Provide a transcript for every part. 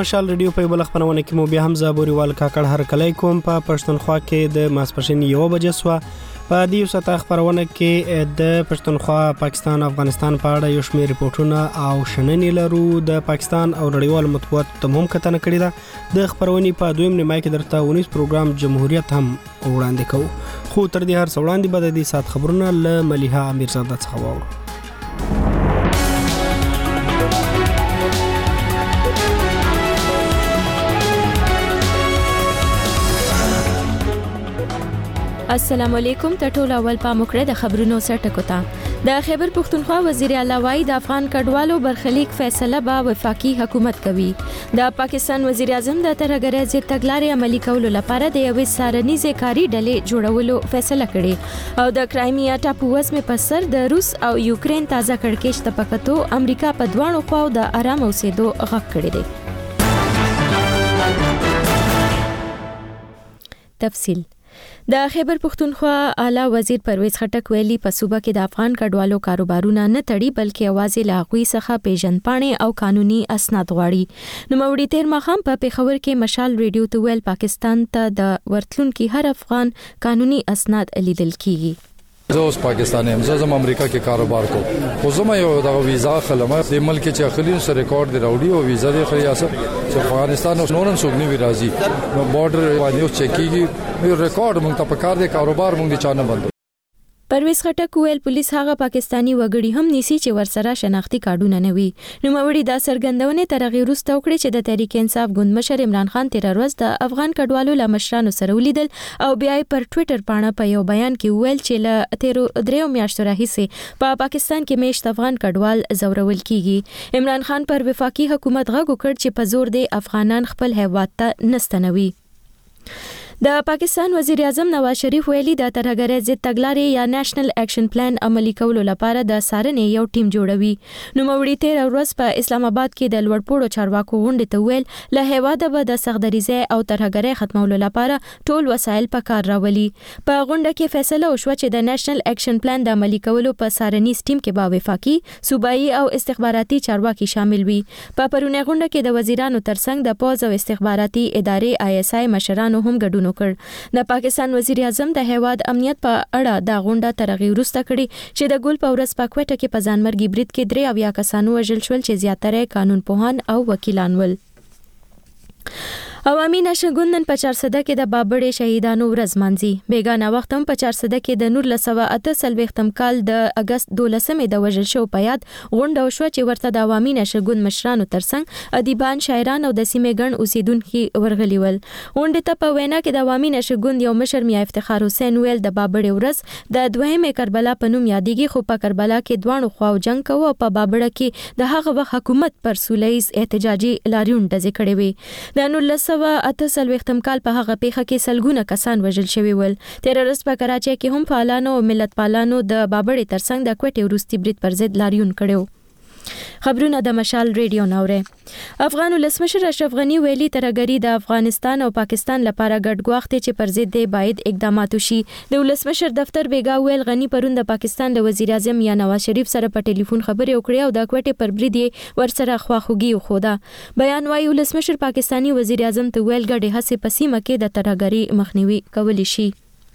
مشال ریډیو په بل خبرونه کې مو بیا هم زابوريوال کاکړ هر کله کوم په پښتونخوا کې د ماسپښین 1 بجې سوا په دې ساته خبرونه کې د پښتونخوا پاکستان افغانستان په اړه یو شمېر ریپورتونه او شننې لرو د پاکستان او نړیوال مطبوعات ته هم کتنه کړې ده د خبرونې په دویم نیمه کې درته ونیس پروګرام جمهوریت هم وړاندې کوو خو تر دې هر څه وړاندې به د دې سات خبرونه له مليحه امیرزاده څخه واورو. السلام علیکم ټول اول په مکړه د خبرونو سره ټکوتا د خیبر پختونخوا وزیر اعلی وای د افغان کډوالو برخلیک فیصله به وفاقي حکومت کوي. د پاکستان وزیر اعظم د ترهګرۍ ضد تګلارې عملي کولو لپاره د یوې سارنیزې کاری ډلې جوړولو فیصله کړې او د کرایمیا ټاپو وزمې په سر د روس او یوکرين تازه کړکېچ ته پکتو امریکا په دوانو خواو د آرام اوسېدو غږ کړی دی. تفصیل د خیبر پختونخوا اعلی وزیر پرویز خټک ویلي په صوبه کې د افغان کډوالو کاروبارونه نه تړي بلکې اوازې له هغوی څخه پیژندپاڼې او قانوني اسناد غواړي. نوموړي تیر ماښام په پیښور کې مشال ریډیو ته ویل پاکستان ته د ورتلونکي هر افغان قانوني اسناد لیدل کیږي. زه اوس پاکستان یم، زه زم امریکا کې کاروبار کوم، خو زما یو د ویزا خلمه د ملک چې خلیل سره ریکارډ دی راوړي او ویزا دی خلیاسه چې افغانستان اوس نورن سوګنی وی راځي نو بارډر باندې چک کیږي یو ریکارډ مونږ ته په کار دی کاروبار مونږ دي چانه بند. پرویز خټک ویل پولیس هغه پاکستانی وګړي هم نیسي چې ورسره شناختی کارډونه نه وي. نوموړي دا څرګندونه تر هغه وروسته وکړه چې د تحریک انصاف ګوند مشر عمران خان تیر ورځ د افغان کډوالو له مشرانو سره ولیدل او بیا پر ټوئیټر باندې په یو بیان کې ویل چې له تیرو دریو میاشتو راهیسې په پاکستان کې میشت افغان کډوال زورول کیږي. عمران خان پر وفاقي حکومت غږ وکړ چې په زور د افغانان خپل هیواد ته نستنوي. د پاکستان وزیر اعظم نواز شریف ویلي د ترهګرۍ ضد تګلارې یا نېشنل اکشن پلان عملي کولو لپاره د سارنې یو ټیم جوړوي. نوموړي تیر ورځ په اسلام آباد کې د لوړپوړو چارواکو غونډې ته ویل له هیواده به د سختدریزۍ او ترهګرۍ ختمولو لپاره ټول وسایل په کار راولي. په غونډه کې فیصله وشوه چې د نېشنل اکشن پلان د عملي کولو په سارنیز ټیم کې به وفاقي، صوبایي او استخباراتي چارواکي شامل وي. په پرونی غونډه کې د وزیرانو ترڅنګ د پوز او استخباراتي ادارې ISI مشرانو هم ګډون وکړ. د پاکستان وزیر اعظم د هیواد امنیت په اړه دا غونډه تر هغه وروسته کړې چې د ګل په ورځ په کوټه کې په ځانمرګي برید کې 3 کسانو وژل شول چې زیاتره قانون پوهان او وکیلان ول. عوامي نشګون نن په 400 کې د بابړې شهیدانو ورځ مانځي. بیگانه وخت هم په 400 کې د 1948 کال د اگست 12 د وژل شو په یاد غونډه وشوه چې ورته د عوامي نشګون مشرانو ترڅنګ ادیبان، شاعران او د سیمې ګڼ اوسیدونکو ورغلي ول. غونډه ته په وینا کې د عوامي نشګون یو مشر میا افتخار حسین ویل د بابړې ورځ د دویمه کربلا په نوم یادېږي، خو په کربلا کې دوانو خواو جنگ کوو او په بابړه کې د هغه وخت حکومت پر سولهییز احتجاجي لاریون ډزې کړې وي. د 1948 کال په هغه پیښه کې سلګونه کسان وژل شوي ول. تیر ورځ په کراچۍ کې هم فعالانو او ملت پالانو د بابړې ترڅنګ د کوټې وروستي برید پر ضد لاریون کړو. خبرونه د مشال ریډیو نوره. افغان ولسمشر اشرف غنی ویلي ترهګری د افغانستان او پاکستان لپاره ګډ غوښتي چې پر ضد دی باید اقدامات وشي. د ولسمشر دفتر بیګا ویل غنی پرون د پاکستان د وزیر اعظم یا نواز شریف سره په ټلیفون خبرې وکړې او د کوټې پر برید ورسره خواخوږي وخوده. بیان وايي ولسمشر پاکستانی وزیر اعظم ته ویل ګډه هڅې په سیمه کې د ترهګری مخنیوي کولی شي.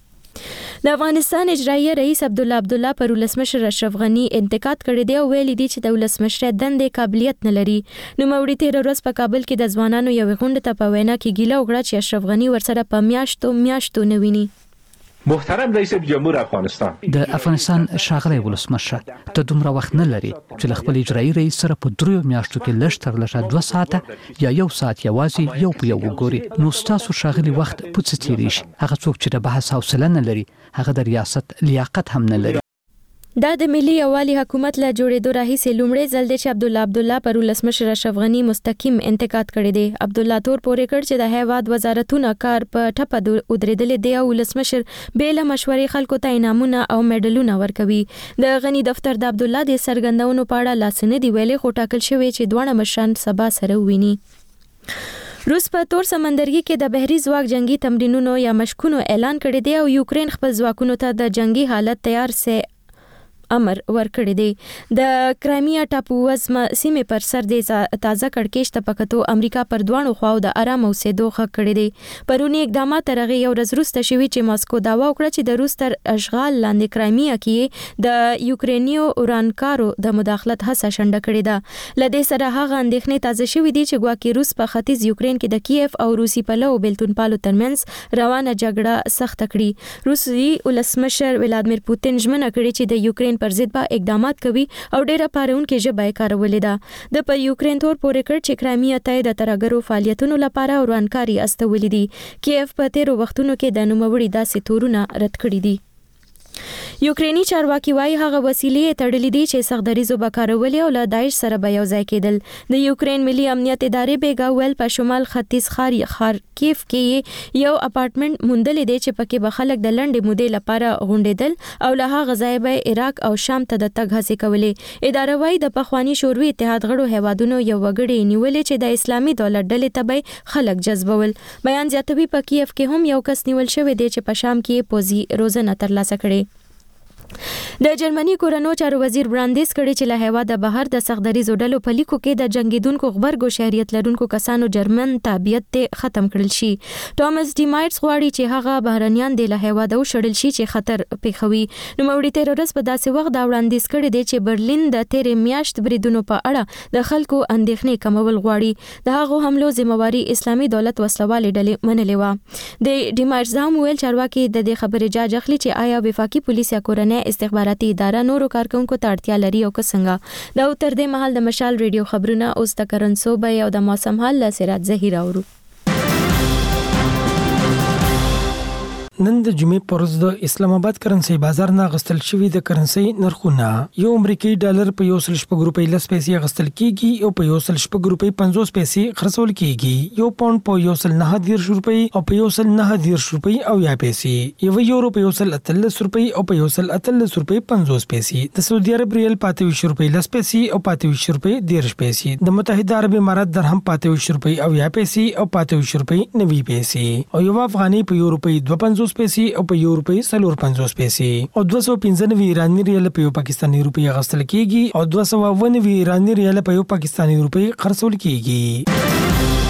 د افغانستان اجرایي رئیس عبدالله پر ولسمشر اشرف غنی انتقاد کړی دی او ویلي دی چې د ولسمشر دندې قابلیت نه لري. نوموړي تیر ورځ په کابل کې د ځوانانو یو غونډه ته په وینا کې ګیله وکړه چې اشرف غنی ورسره په میاشتو نه ویني. محترم رئیس جمهور افغانستان، د افغانستان ښاغلی ولسمشر ته دومره وخت نه لري چې له خپل اجرایي رئیس سره په 3 میاشتو کې لږ تر لږه 2 ساعته یا 1 ساعت یوازې یو په یو وګوري. نو ستاسو ښاغلی وخت په څه تیریږي؟ هغه څوک چې د بحث حوصله نه لري هغه د ریاست لیاقت هم نه لري. دا د ملي یووالي حکومت له جوړېدو راهیسې لومړی ځل دی چې عبدالله پر ولسمشر اشرف غنی مستقیم انتقاد کړی دی. عبدالله تور پورې کړ چې د هیواد وزارتونه کار په ټپه ودرېدلې دی او ولسمشر بېله مشورې خلکو ته انعامونه او میډلونه ورکوي. د غنی دفتر د عبدالله د څرګندونو په اړه لاس نه دی ویلي، خو ټاکل شوی چې دواړه مشران سبا سره وویني. روس په تور سمندرګي کې د بحري ځواک جنگي تمرینونو یا مشقونو اعلان کړی دی او یوکرين خپل ځواکونو ته د جنگي حالت تیار سه امر ورکړی دی د کرایمیا ټاپو وزمه سیمه پر سر د تازه کړکېچ ته پکتو امریکا پر دوانو خواو د آرام اوسېدو خ کړی دی پرونی اقدامات ترغه یو ورځ وروسته شوی چې ماسکو داوا وکړه چې د روس تر اشغال لاندې کرایمیا کې د یوکرینیو اورانکارو د مداخلت هڅه شنډه کړې ده لدې سره هغه اندېښنې تازه شوې دي چې ګواکې روس په ختیځ یوکرین کې د کیف او روسي پلو بیلتونپالو ترمنځ روانه جګړه سخت کړي روسي ولسمشر ولادمیر پوتین ژمنه کړې چې د یوکرین پر ضد به اقدامات کوي او ډېره پارونکې ژبه یې کارولې ده د په یوکرین تور پورې کړ چې کرایمیا ته د ترګرو فعالیتونو لپاره اورانکاري استولې دي کیف په تیرو وختونو کې د نوموړي داسې تورونه رد کړي دي یوکرینی چارواکي وايي هغه وسیلې تړلې دي چې سختدریزو بکارولې او له داعش سره به یو ځای کېدل د یوکرین ملي امنیت ادارې بیګا ویل په شمال ختیځ خارکیف کې یو اپارټمنټ موندل دي چې پکې به خلک د لنډې مودې لپاره غونډېدل او له هغه ځای به عراق او شام ته د تګ هڅې کولې اداره وايي د پخوانی شوروي اتحاد غړو هیوادونو یو وګړي نیولې چې د اسلامي دولت ډلې ته به خلک جذبول بیان زیاتوي په کیف کې هم یو کس نیول شوی دی چې په شام کې پوزي روزنه ترلاسه کړي د جرمني کورنو چارو وزیر براندیس کړي چې له هیواده بهر د سختدریزو ډلو په لیکو کې د جنگیدونکو خبرګو شهریت لرونکو کسانو جرمن تابعیت ته ختم کړل شي ټامس ډي مایټس غواړي چې هغه بهرنیان د له هیواده وشړل شي چې خطر پیښوي نو موري تیرورس په داسې وخت دا وړاندیز کړي دی چې برلین د تیرې میاشت بریدونو په اړه د خلکو اندېښنې کمول غواړي د هغه حملو ذمہواری اسلامي دولت وسلوالې ډلې منلې و د ډي مایټس هم ویل چارواکي د دې خبرې جاج اخلي چې آیا وفاقي پولیس یا کورنۍ استخباراتي اداره نورو کارکونکو ته اړتیا لري او څنګه دا تر دې مهال د مشال ریډیو خبرونه اوس د کرنسوبه او د موسم حال له سرات زهیر اورو نن د جمعې پر ورځ د اسلام آباد کرنسي بازار نه غستل شوی د کرنسي نرخونه یو امریکایي ډالر په 1.5 روپۍ لس پیسې غستل کیږي او په 1.5 روپۍ 50 پیسې خرڅول کیږي یو پاوند په 1.9 روپۍ او په 1.9 روپۍ او یا پیسې یو یورو په 1.13 روپۍ او په 1.13 روپۍ 50 پیسې د سعودي عرب ریال په 20 روپۍ لس پیسې او په 20 روپۍ 10 پیسې د متحده عرب امارات درهم په 20 روپۍ او یا پیسې او په 20 روپۍ 90 پیسې او یو افغاني په یو روپۍ 2.50 پیسې او په یو روپۍ 4.50 پیسې او 295 ایرانی ریال په یو پاکستاني روپۍ غستل کیږي او 290 ایرانی ریال په یو پاکستاني روپۍ خرڅول کیږي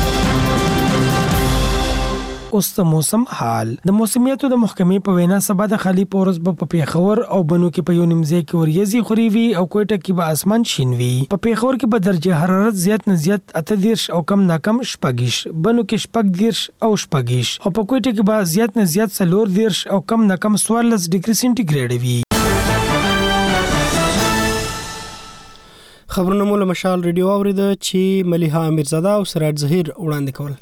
اوس د موسم حال د موسمیاتو د محکمې په وینا سبا د خالی پورس په پیښور او بنو کې په یو نیمځای کې وریځي خوري وي او کوټه کې به اسمان شین وي په پیښور کې به درجه حرارت زیات نه زیات 38 او کم نه کم 40 بنو کې 40 او 40 او په کوټه کې به زیات نه زیات 40 او کم نه کم 14 ډیګري سنټیګریډ وي خبرونه مول مشال ریډیو اورید چې ملیحه امیرزاده او سراج زهیر وړاندې کول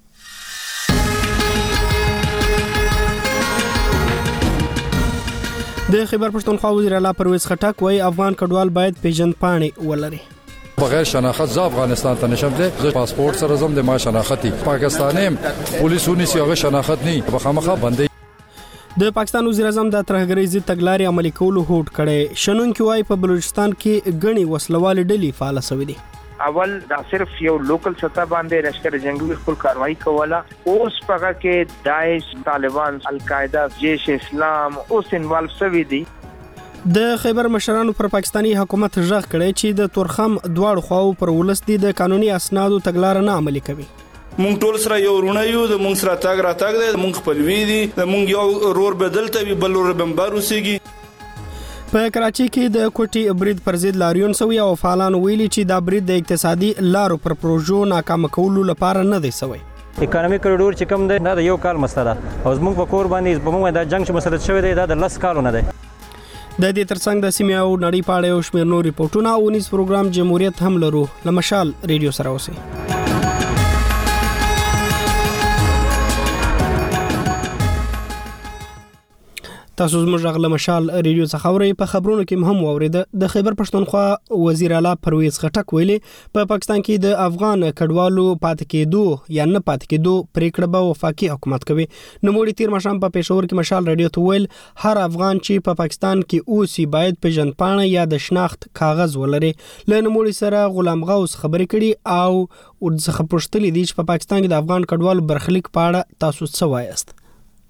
د خیبر پښتونخوا وزیر اعلی پرویز خټک وايي افغان کډوال باید پیژند پاڼې ولري بغیر شناخت ز افغانستان ته نشم ته ز پاسپورت سره زم د ما شناختی پاکستاني پولیسونی سیغه شناخت نه بخامخه بندي د پاکستان وزیر اعظم د ترهګرۍ ضد تګلارې عملي کولو هوډ کړي شنن کې وايي په بلوچستان کې غني وسلوال ډلې فعال شوې دي اول دا صرف یو لوکل سطح باندې لشکر جنگي خپل کاروایی کوله اوس پغه کې داعش طالبان القاعده جیش اسلام اوس انوالو شوی دي د خیبر مشرانو پر پاکستانی حکومت ژغ کړي چې د تورخم دواړو خواو پر ولس دي د قانوني اسنادو تګلار نه عملي کوي مونږ ټول سره یو رونه یو د مونږ سره تاګ را تاګ دی مونږ خپلوي دي د مونږ یو رور بدلته وی بل رور بمبار وسیږي په کراچي کې د کوټي برید پر ضد لاریون سوی او فعالان ویلي چې دا برید د اقتصادي لارو پر پروژو ناکام کولو لپاره نه دی سوی اکانومیک کوریډور چې کوم دی دا د یو کال مسله او زموږ په کور باندې په موږ د جنگ مسله شوی دی دا د 10 کالونه دی د دې ترڅنګ د سیمه او نړۍ په اړه یو شمېر نور ریپورتونه او نیوز پروګرام جمهوریت هم لرو لمشال ریډیو سره اوسئ تاسو زموږ غل مشال ریډیو څخه اورئ په خبرونو کې هم واورید د خیبر پښتونخوا وزیر اعلی پرویز خټک ویلي په پاکستان کې د افغان کډوالو پاتې کېدو یا نه پاتې کېدو پریکړه به وفاقي حکومت کوي نو موږ تیر مشام په پېښور کې مشال ریډیو ته ویل هر افغان چې په پاکستان کې اوسي باید پیژند پاڼه یا د شناخت کاغذ ولري لنه موږ سره غلام غوث خبرې کړي او ورڅخه پوښتنې دي چې په پاکستان کې د افغان کډوالو برخلیک په اړه تاسو څه وایاست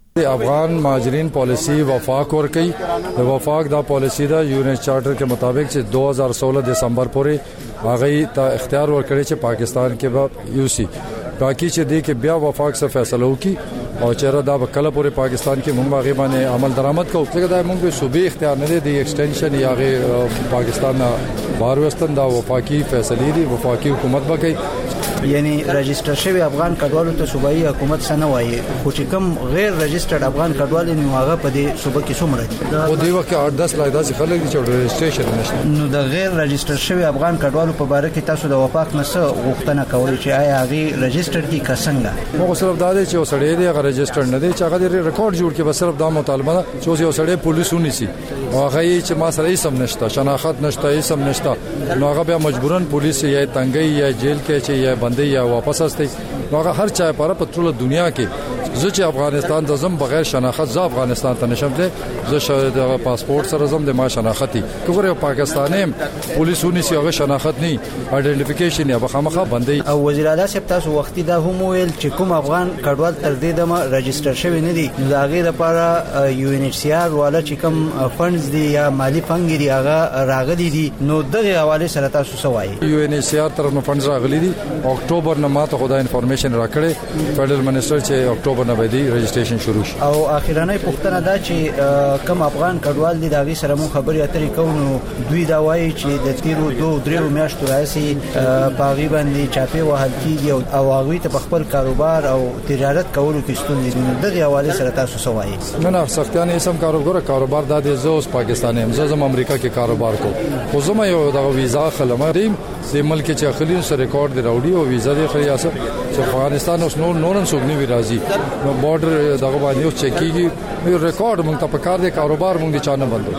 افغان مهاجرین پالیسی وفاق ورکي د وفاق دا پالیسی دا یو ان چارټر کې مطابق چې 2016 دسمبر پورې هغه ته اختیار ورکړي چې پاکستان کې به یوسی باقي چې دی کې بیا وفاق څخه فیصله وکړي او چیرې دا کله پورې پاکستان کې موږ هغه باندې عمل درآمد کوو څنګه دا موږ به صوبې اختیار نه دی ایکسټنشن یا هغه پاکستان بهر وستن دا وفاقي فیصله دي وفاقي حکومت به کوي یعنی رجسٹر شوی افغان کډوالو ته صوبایي حکومت سره وایي خو چې کوم غیر رجسٹرډ افغان کډوال نه هغه په دې صوبه کې څومره دي او دی وخت 8-10 لای داسې خلک دي چې رجسټریشن نشته نو د غیر رجسٹر شوی افغان کډوالو په اړه کې تاسو د وفاق نه څه غوښتنه کوئ چې آیا هغه رجسٹر کی کسنګ مو صرف دا دی چې وسړی دی هغه رجسٹر نه دی چې هغه د ریکارډ جوړ کې بس صرف دا مطالبه ده چې یو سړی پولیس ونیسي او هغه چې ما سره یې سم نشته شناخت نشته یې سم نشته نو هغه بیا مجبورن پولیس یا تنګي یا جیل کې چې یا بندي یا واپس نو هغه هر چا لپاره په ټول دنیا کې زه چې افغانستان ته زم بغیر شناخت زه افغانستان ته نشم ته زه شاید پاسپورت سره زم د ما شناختی کومه پاکستاني پولیسونی سیغه شناخت نه ایډنټیفیکیشن یا بخامخه بندي او وزیر اعلی صاحب تاسو وختي دا هم ویل چې کوم افغان کډوال تر دې دمه رجسٹر شوی نه دي نو دا غیر لپاره یو ان ایچ سی آر والا چې کوم فندز دي یا مالی فنګ دي هغه راغلي دي نو دغه حواله سره تاسو سوای یو ان ایچ سی آر طرف نو فندز راغلي دي اکتوبر نه ماته خدای انفارمیشن راکړي فدرل منسٹر چې اکتوبر نه بعدي رجسټریشن شروع شي او اخیرانه پوښتنه دا چې کم افغان کډوال دي دا غي سره مو خبري اترې کوو دوی دا وایي چې د تیرو 2-3 میاشتو راځي پاغي باندې چاپی وهل کیږي او هغه ته خپل کاروبار او تجارت کولو کې ستونزې دي دغه حواله سره تاسو سوایي نه سختیان یې سم کاروبار د زوس پاکستان هم زم امریکا کې کاروبار کو خو زما یو د ویزا خلمه دیم د ملک چې اخلي سره ریکارډ دی راوړي او ویزا دی خلاصه چې افغانستان اوس نورن سوګنی وی راځي نو بارډر دغه باندې چک کیږي ریکارډ مونږ ته پکار دی کاروبار مونږ چانه بندو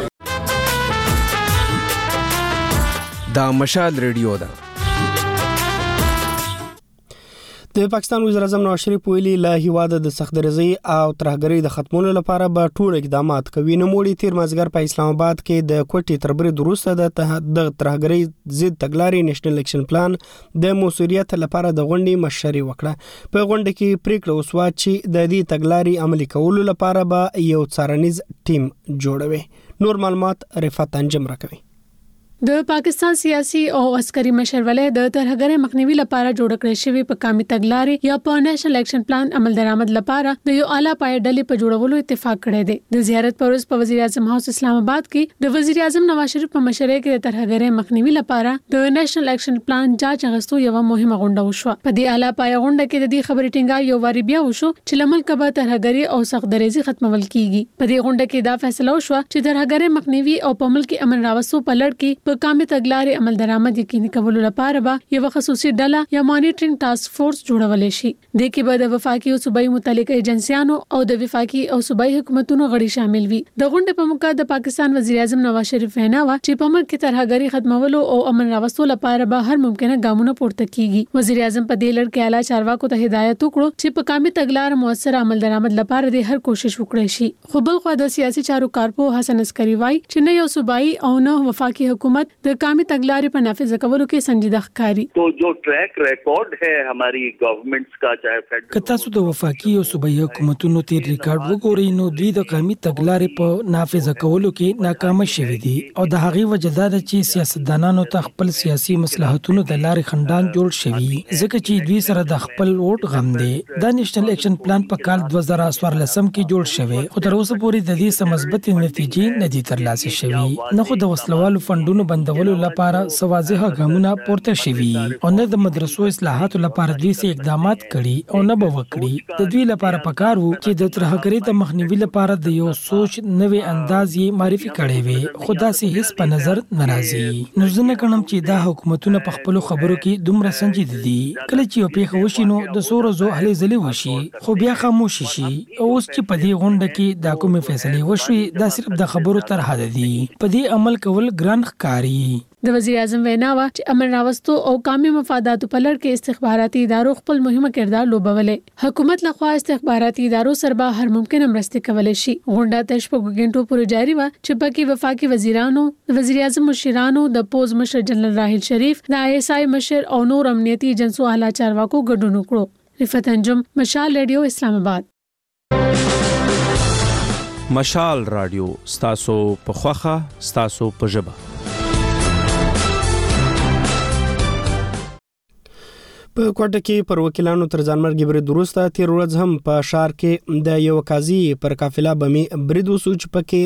دا مشال ریډیو ده د پاکستان وزیر اعظم نواز شریف ویلي له هیواده د سختګرزي او ترهګرۍ د ختمولو لپاره به ټول اقدامات کوي نو موړي تیر مازګر په اسلام آباد کې د کوټي تربرید وروسته د ترهګرۍ ضد تګلارې نېشنل اکشن پلان د موثریت لپاره د غونډې مشري وکړه په غونډه کې پریکړه وسوه چې د دې تګلارې عملي کولو لپاره به یو څارنیز ټیم جوړوي نور معلومات رفعت انجم راکوي د پاکستان سیاسي او عسکري مشرولې د ترهګرۍ مخنیوي لپاره جوړ کړی شوی په کامي تګلارې یا په نېشنل اکشن پلان عمل درآمد لپاره د یو اعلی پای ډلې په جوړولو اتفاق کړی دی د زیارت پر ورځ په وزیر اعظم هاوس اسلام آباد کې د وزیر اعظم نواز شریف په مشرۍ کې د ترهګرۍ مخنیوي لپاره د نېشنل اکشن پلان جاج غستو یو مهمه غونډه وشوه په دې اعلی پای غونډه کې د دې خبرې ټینګار یو واری بیا وشو چې لمل کبه ترهګرۍ او سختګرزي ختمول کیږي په دې غونډه کې دا فیصله وشوه چې ترهګرۍ مخنیوي او په ملک امن راوستو په لړ کې په کامي تګلارې عمل درآمد یقیني کولو لپاره به یو خصوصي ډله یا مانیټرینګ ټاسک فورس جوړول شي د کې به د وفاقي او صوبایي متعلقه ایجنسیانو او د وفاقي او صوبایي حکومتونو غړي شامل وي د غونډې په موقع د پاکستان وزیر اعظم نواز شریف وینا و چې په ملک کې ترهګرۍ ختمولو او امن راوستلو لپاره به هر ممکنه ګامونه پورته کیږي وزیر اعظم په دې لړ کې اعلی چارواکو ته هدایت وکړو چې په کامي تګلار موثر عمل درآمد لپاره د هر کوشش وکړي شي خو بل خو د سیاسي چارو کارپو حسن عسکری وای چې نه یو صوبایي او نه وفاقي حکومت د کامي तगलारी पर नाफिज कवरों के संजीदा कारी तो जो ट्रैक रिकॉर्ड है हमारी गवर्नमेंट्स का चाहे फेडरल کتا سو د وفاقي او صوبایي حکومتونو تیر ریکارډ وګورئ نو دوی د قومي تګلارې په نافذ کولو کې ناکام شوي دي او د هغې وجه دا ده چې سیاستدانانو ته خپل سیاسي مصلحتونو د لارې خندان جوړ شوي ځکه چې دوی سره د خپل ووټ غم دی د نېشنل اکشن پلان په کال 2014 کې جوړ شوی خو تر اوسه پورې د دې سم مثبت نتیجې نه دي ترلاسه شوي نه خو د وسلوالو فندونو بندولو لپاره سوازه ګامونه پورته شوي او نه د مدرسو اصلاحاتو لپاره دوی سي اقدامات کړي او نه به وکړي د دوی لپاره پکار وو چې د ترهګرۍ د مخنیوي لپاره د یو سوچ نوې انداز یې معرفي کړي وي خدا سي هیڅ په نظر ناراضي نو ځنه کړم چې دا حکومتونه په خپل خبرو کې دومره سنجیده دي کله چې یو پیښه وشي نو د سورزو هلې ځلې وشي خو بیا خاموش شي اوس چې په دې غونډه کې دا کومې فیصلې وشوي دا صرف د خبرو تر حد دي په دې عمل کول ګران ښکاري د وزیر اعظم وینا وا چې امن راوستو او قومي مفادات په لړ کې استخباراتي ادارو خپل مهمه کردار لوبولې حکومت لخوا استخباراتي ادارو سره به هر ممکنه مرسته کولای شي غونډه تر شپږ غنټو پورې جاری و چې پکې وفاقي وزیرانو وزیر اعظم مشرانو د پوز مشر جنرال راحیل شریف د آی اس آی مشر او نور امنیتي ایجنسو اعلی چارواکو ګډون وکړو رفعت انجم مشال ریډیو اسلام آباد مشال رادیو ستاسو په خوخه ستاسو په ژبه. په کوټه کې پر وکیلانو تر ځانمرګي برید وروسته تیر ورځ هم په ښار کې د یو قاضي پر قافله بمي برید وسو چې پکې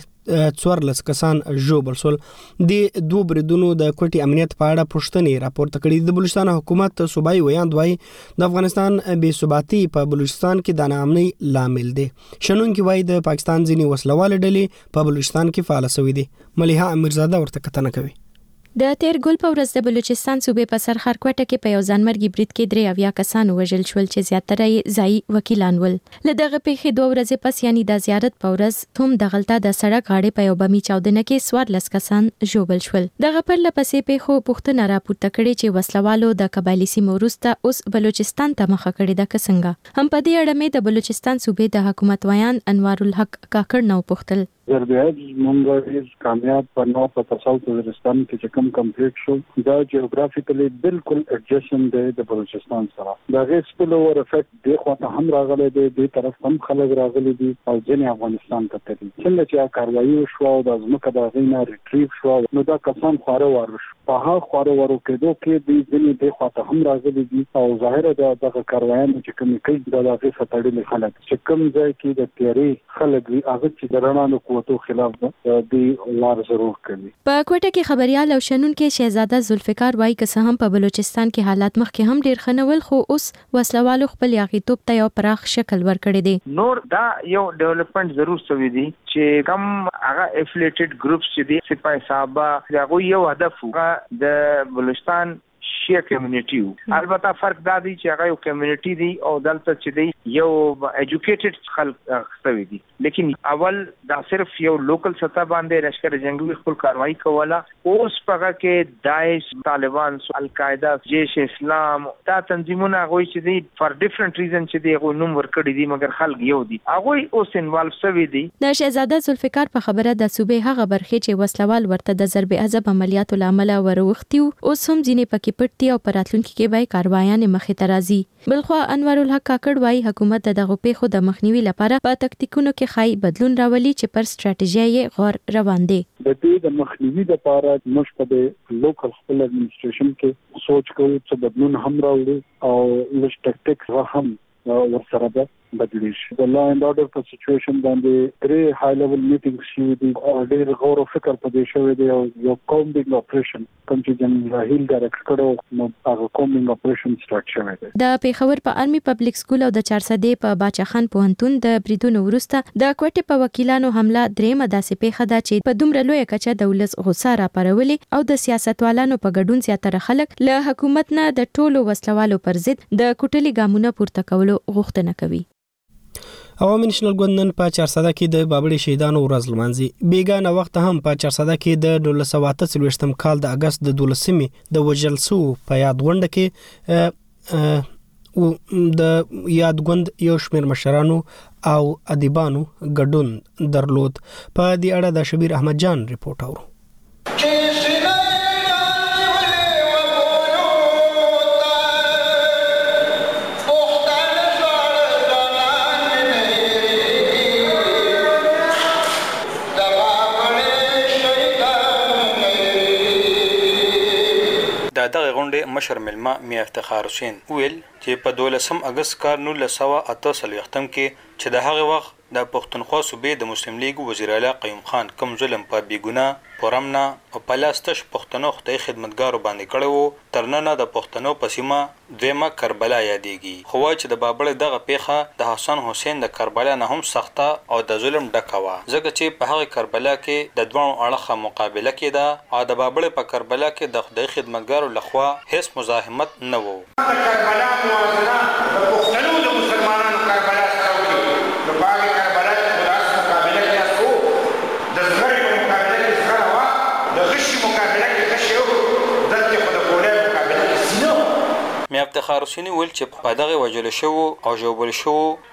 14 کسان ژوبل شول. د دوه بریدونو د کوټي امنیت په اړه پوښتنې راپورته کړې. د بلوچستان حکومت صوبایي ویاند وايي د افغانستان بې ثباتي په بلوچستان کې د ناامنۍ لامل دی. شنونکي وايي د پاکستان ځینې وسلوال ډلې په بلوچستان کې فعال شوې دي. مليحه امیرزاده ورته کتنه کوي. د تیر ګل په ورځ د بلوچستان صوبې په سرخر کوټه کې په یو ځانمرګي برید کې 3 کسان وژل شول چې زیاتره یې ځایي وکیلان ول. له دغه پیښې 2 ورځې پس یعنی د زیارت په ورځ هم د غلطه د سړک غاړې په یو بمي چاودنه کې 14 کسان ژوبل شول. دغه پر لپسې پیښو پوښتنه راپورته کړې چې وسلوالو د قبایلی سیمو وروسته اوس بلوچستان ته مخه کړې ده څنګه. هم په دې اړه مې د بلوچستان صوبې د حکومت ویان انوار الحق کاکړ نو پوښتل. ضربیات مونږه کامیاب په نو په ساوث وزیرستان کې چې کوم کمپلیټ شو دا جیوغرافیکلی بالکل ایڈجسټمنټ دی د بلوچستان سره. دا غیر سپیل اور افیکټ دی خو ته هم راغلی دی د طرف هم خلک راغلي دي او ځینې افغانستان ته تللی. څنګه چې کاروایی شو او د ځمکه د غینا ریټریو شو نو دا کسان خواره واره شو. په هغه خواره ورو کېدو کې د ځینې د خو ته هم راغلي دي او ظاهر ده دغه کاروایانو چې کوم کوي د هغه فتړلې خلک چې کوم ځای کې د تیری خلک وي هغه چې درانه قوتو خلاف دی وار ضرور کوي. په کوټه کې خبريال او شنونکو شهزاده ذوالفقار وایي که څه هم په بلوچستان کې حالات مخکې هم ډیر خنول خو اوس وسلوالو خپل یاغیتوب ته یو پراخ شکل ورکړی دی. نور دا یو ډیولپمنٹ ضرور شوی دی چې کم هغه افیلیټډ ګروپس چې دي سپای صاحب هغه یو هدف د بلوچستان شیعه کمیونټي. البته فرق دا دی چې هغه یو کمیونټي دی او دلته چې دی یو ایجوکیټډ خلک شوی دي. لیکن اول دا صرف یو لوکل سطح باندې لشکر جنگي خپل کاروایی کوله. اوس پغه کې داعش، طالبان، القاعده، جیش اسلام دا تنظیمونه غوي چې دی فار ډیفرنٹ ریزن چې دی غو نوم ورکړي دي مګر خلک یو دي. هغه اوس انوالو شوی دي. د شهزاده ذوالفقار په خبره د صوبې هغه برخې چې وسلوال ورته د ضرب عذاب عملیاتو لامل وروختي اوس هم ځینې پکې پټي او پراتلونکو کې به کاروایان مخې ته راځي. بلخو انوار الحق کاکړ وايي حکومت دغه پیښو د مخنیوي لپاره په تکتیکونو کې خای بدلون راولي چې پر سټریټیژي غور روان دي. د دې د مخنیوي لپاره موږ په لوکل خپل اډمنسټریشن کې سوچ کوو چې بدلون هم راوړي او لږ ټیکټیکس هم ورسره ده بدلی شي. د لا اند اورډر په سچويشن باندې ډېر های لیول میټینګز شوي دي او ډېر غور او فکر په دې شوی دی او یو کومبینګ اپریشن کوم چې جنرال راهیل ډایرکټ کړو نو هغه کومبینګ اپریشن سٹارټ شوی دی. د پیښور په آرمي پبلک سکول او د 400 په باچا خان پوهنتون د بریدونو وروسته د کوټې په وکیلانو حمله درېمه داسې پیښه ده چې په دومره لوی کچه د ولس غوسه راپارولې او د سیاستوالانو په ګډون زیاتره خلک له حکومت نه د ټولو وسلوالو پر ضد د کوټلي ګامونه پورته کولو غوښتنه کوي. عوامي نېشنل ګوند نن په 400 کې د بابړې شهیدانو ورځ لمانځي. بیګانه وخت هم په 400 کې د 1948 کال د اگست د 12مې د وجلسو په یاد غونډه کې د یاد غوند یو شمېر مشرانو او ادیبانو ګډون درلود. په دې اړه د شبیر احمد جان ریپورت اورو. دغه غونډه مشر ملما میا افتخار حسین ویل چې په 12 اگست کال 1948 کې چې د هغه وخت د پښتونخوا صوبې د مسلم لیگ وزیر اعلی قیوم خان کوم ظلم په بیګونه پرمنا او پلاستش پښتنو خدای خدمتګارو باندې کړو ترننه د پښتنو پسیمه دیمه کربلا یادېږي. خو چې د بابړ دغه پیښه د حسن حسین د کربلا نه هم سخته او د ظلم ډکوا ځکه چې په هغه کربلا کې د دوه اړخه مقابله کېده او د بابړ په کربلا کې د خدای خدمتګارو لخوا هیڅ مزاحمت نه وو. کربلا موازنه د پښتنو د مسلمانانو کربلا سره وکړي د باغ کربلا د لاس مقابله کې اسو د زغری مقابله کې زغره وا د غشي مقابله کې غشي او دلته خو د بولې مقابله کې سینو. میا افتخار حسین ویل چې په دغه وجل شو او جوړول شو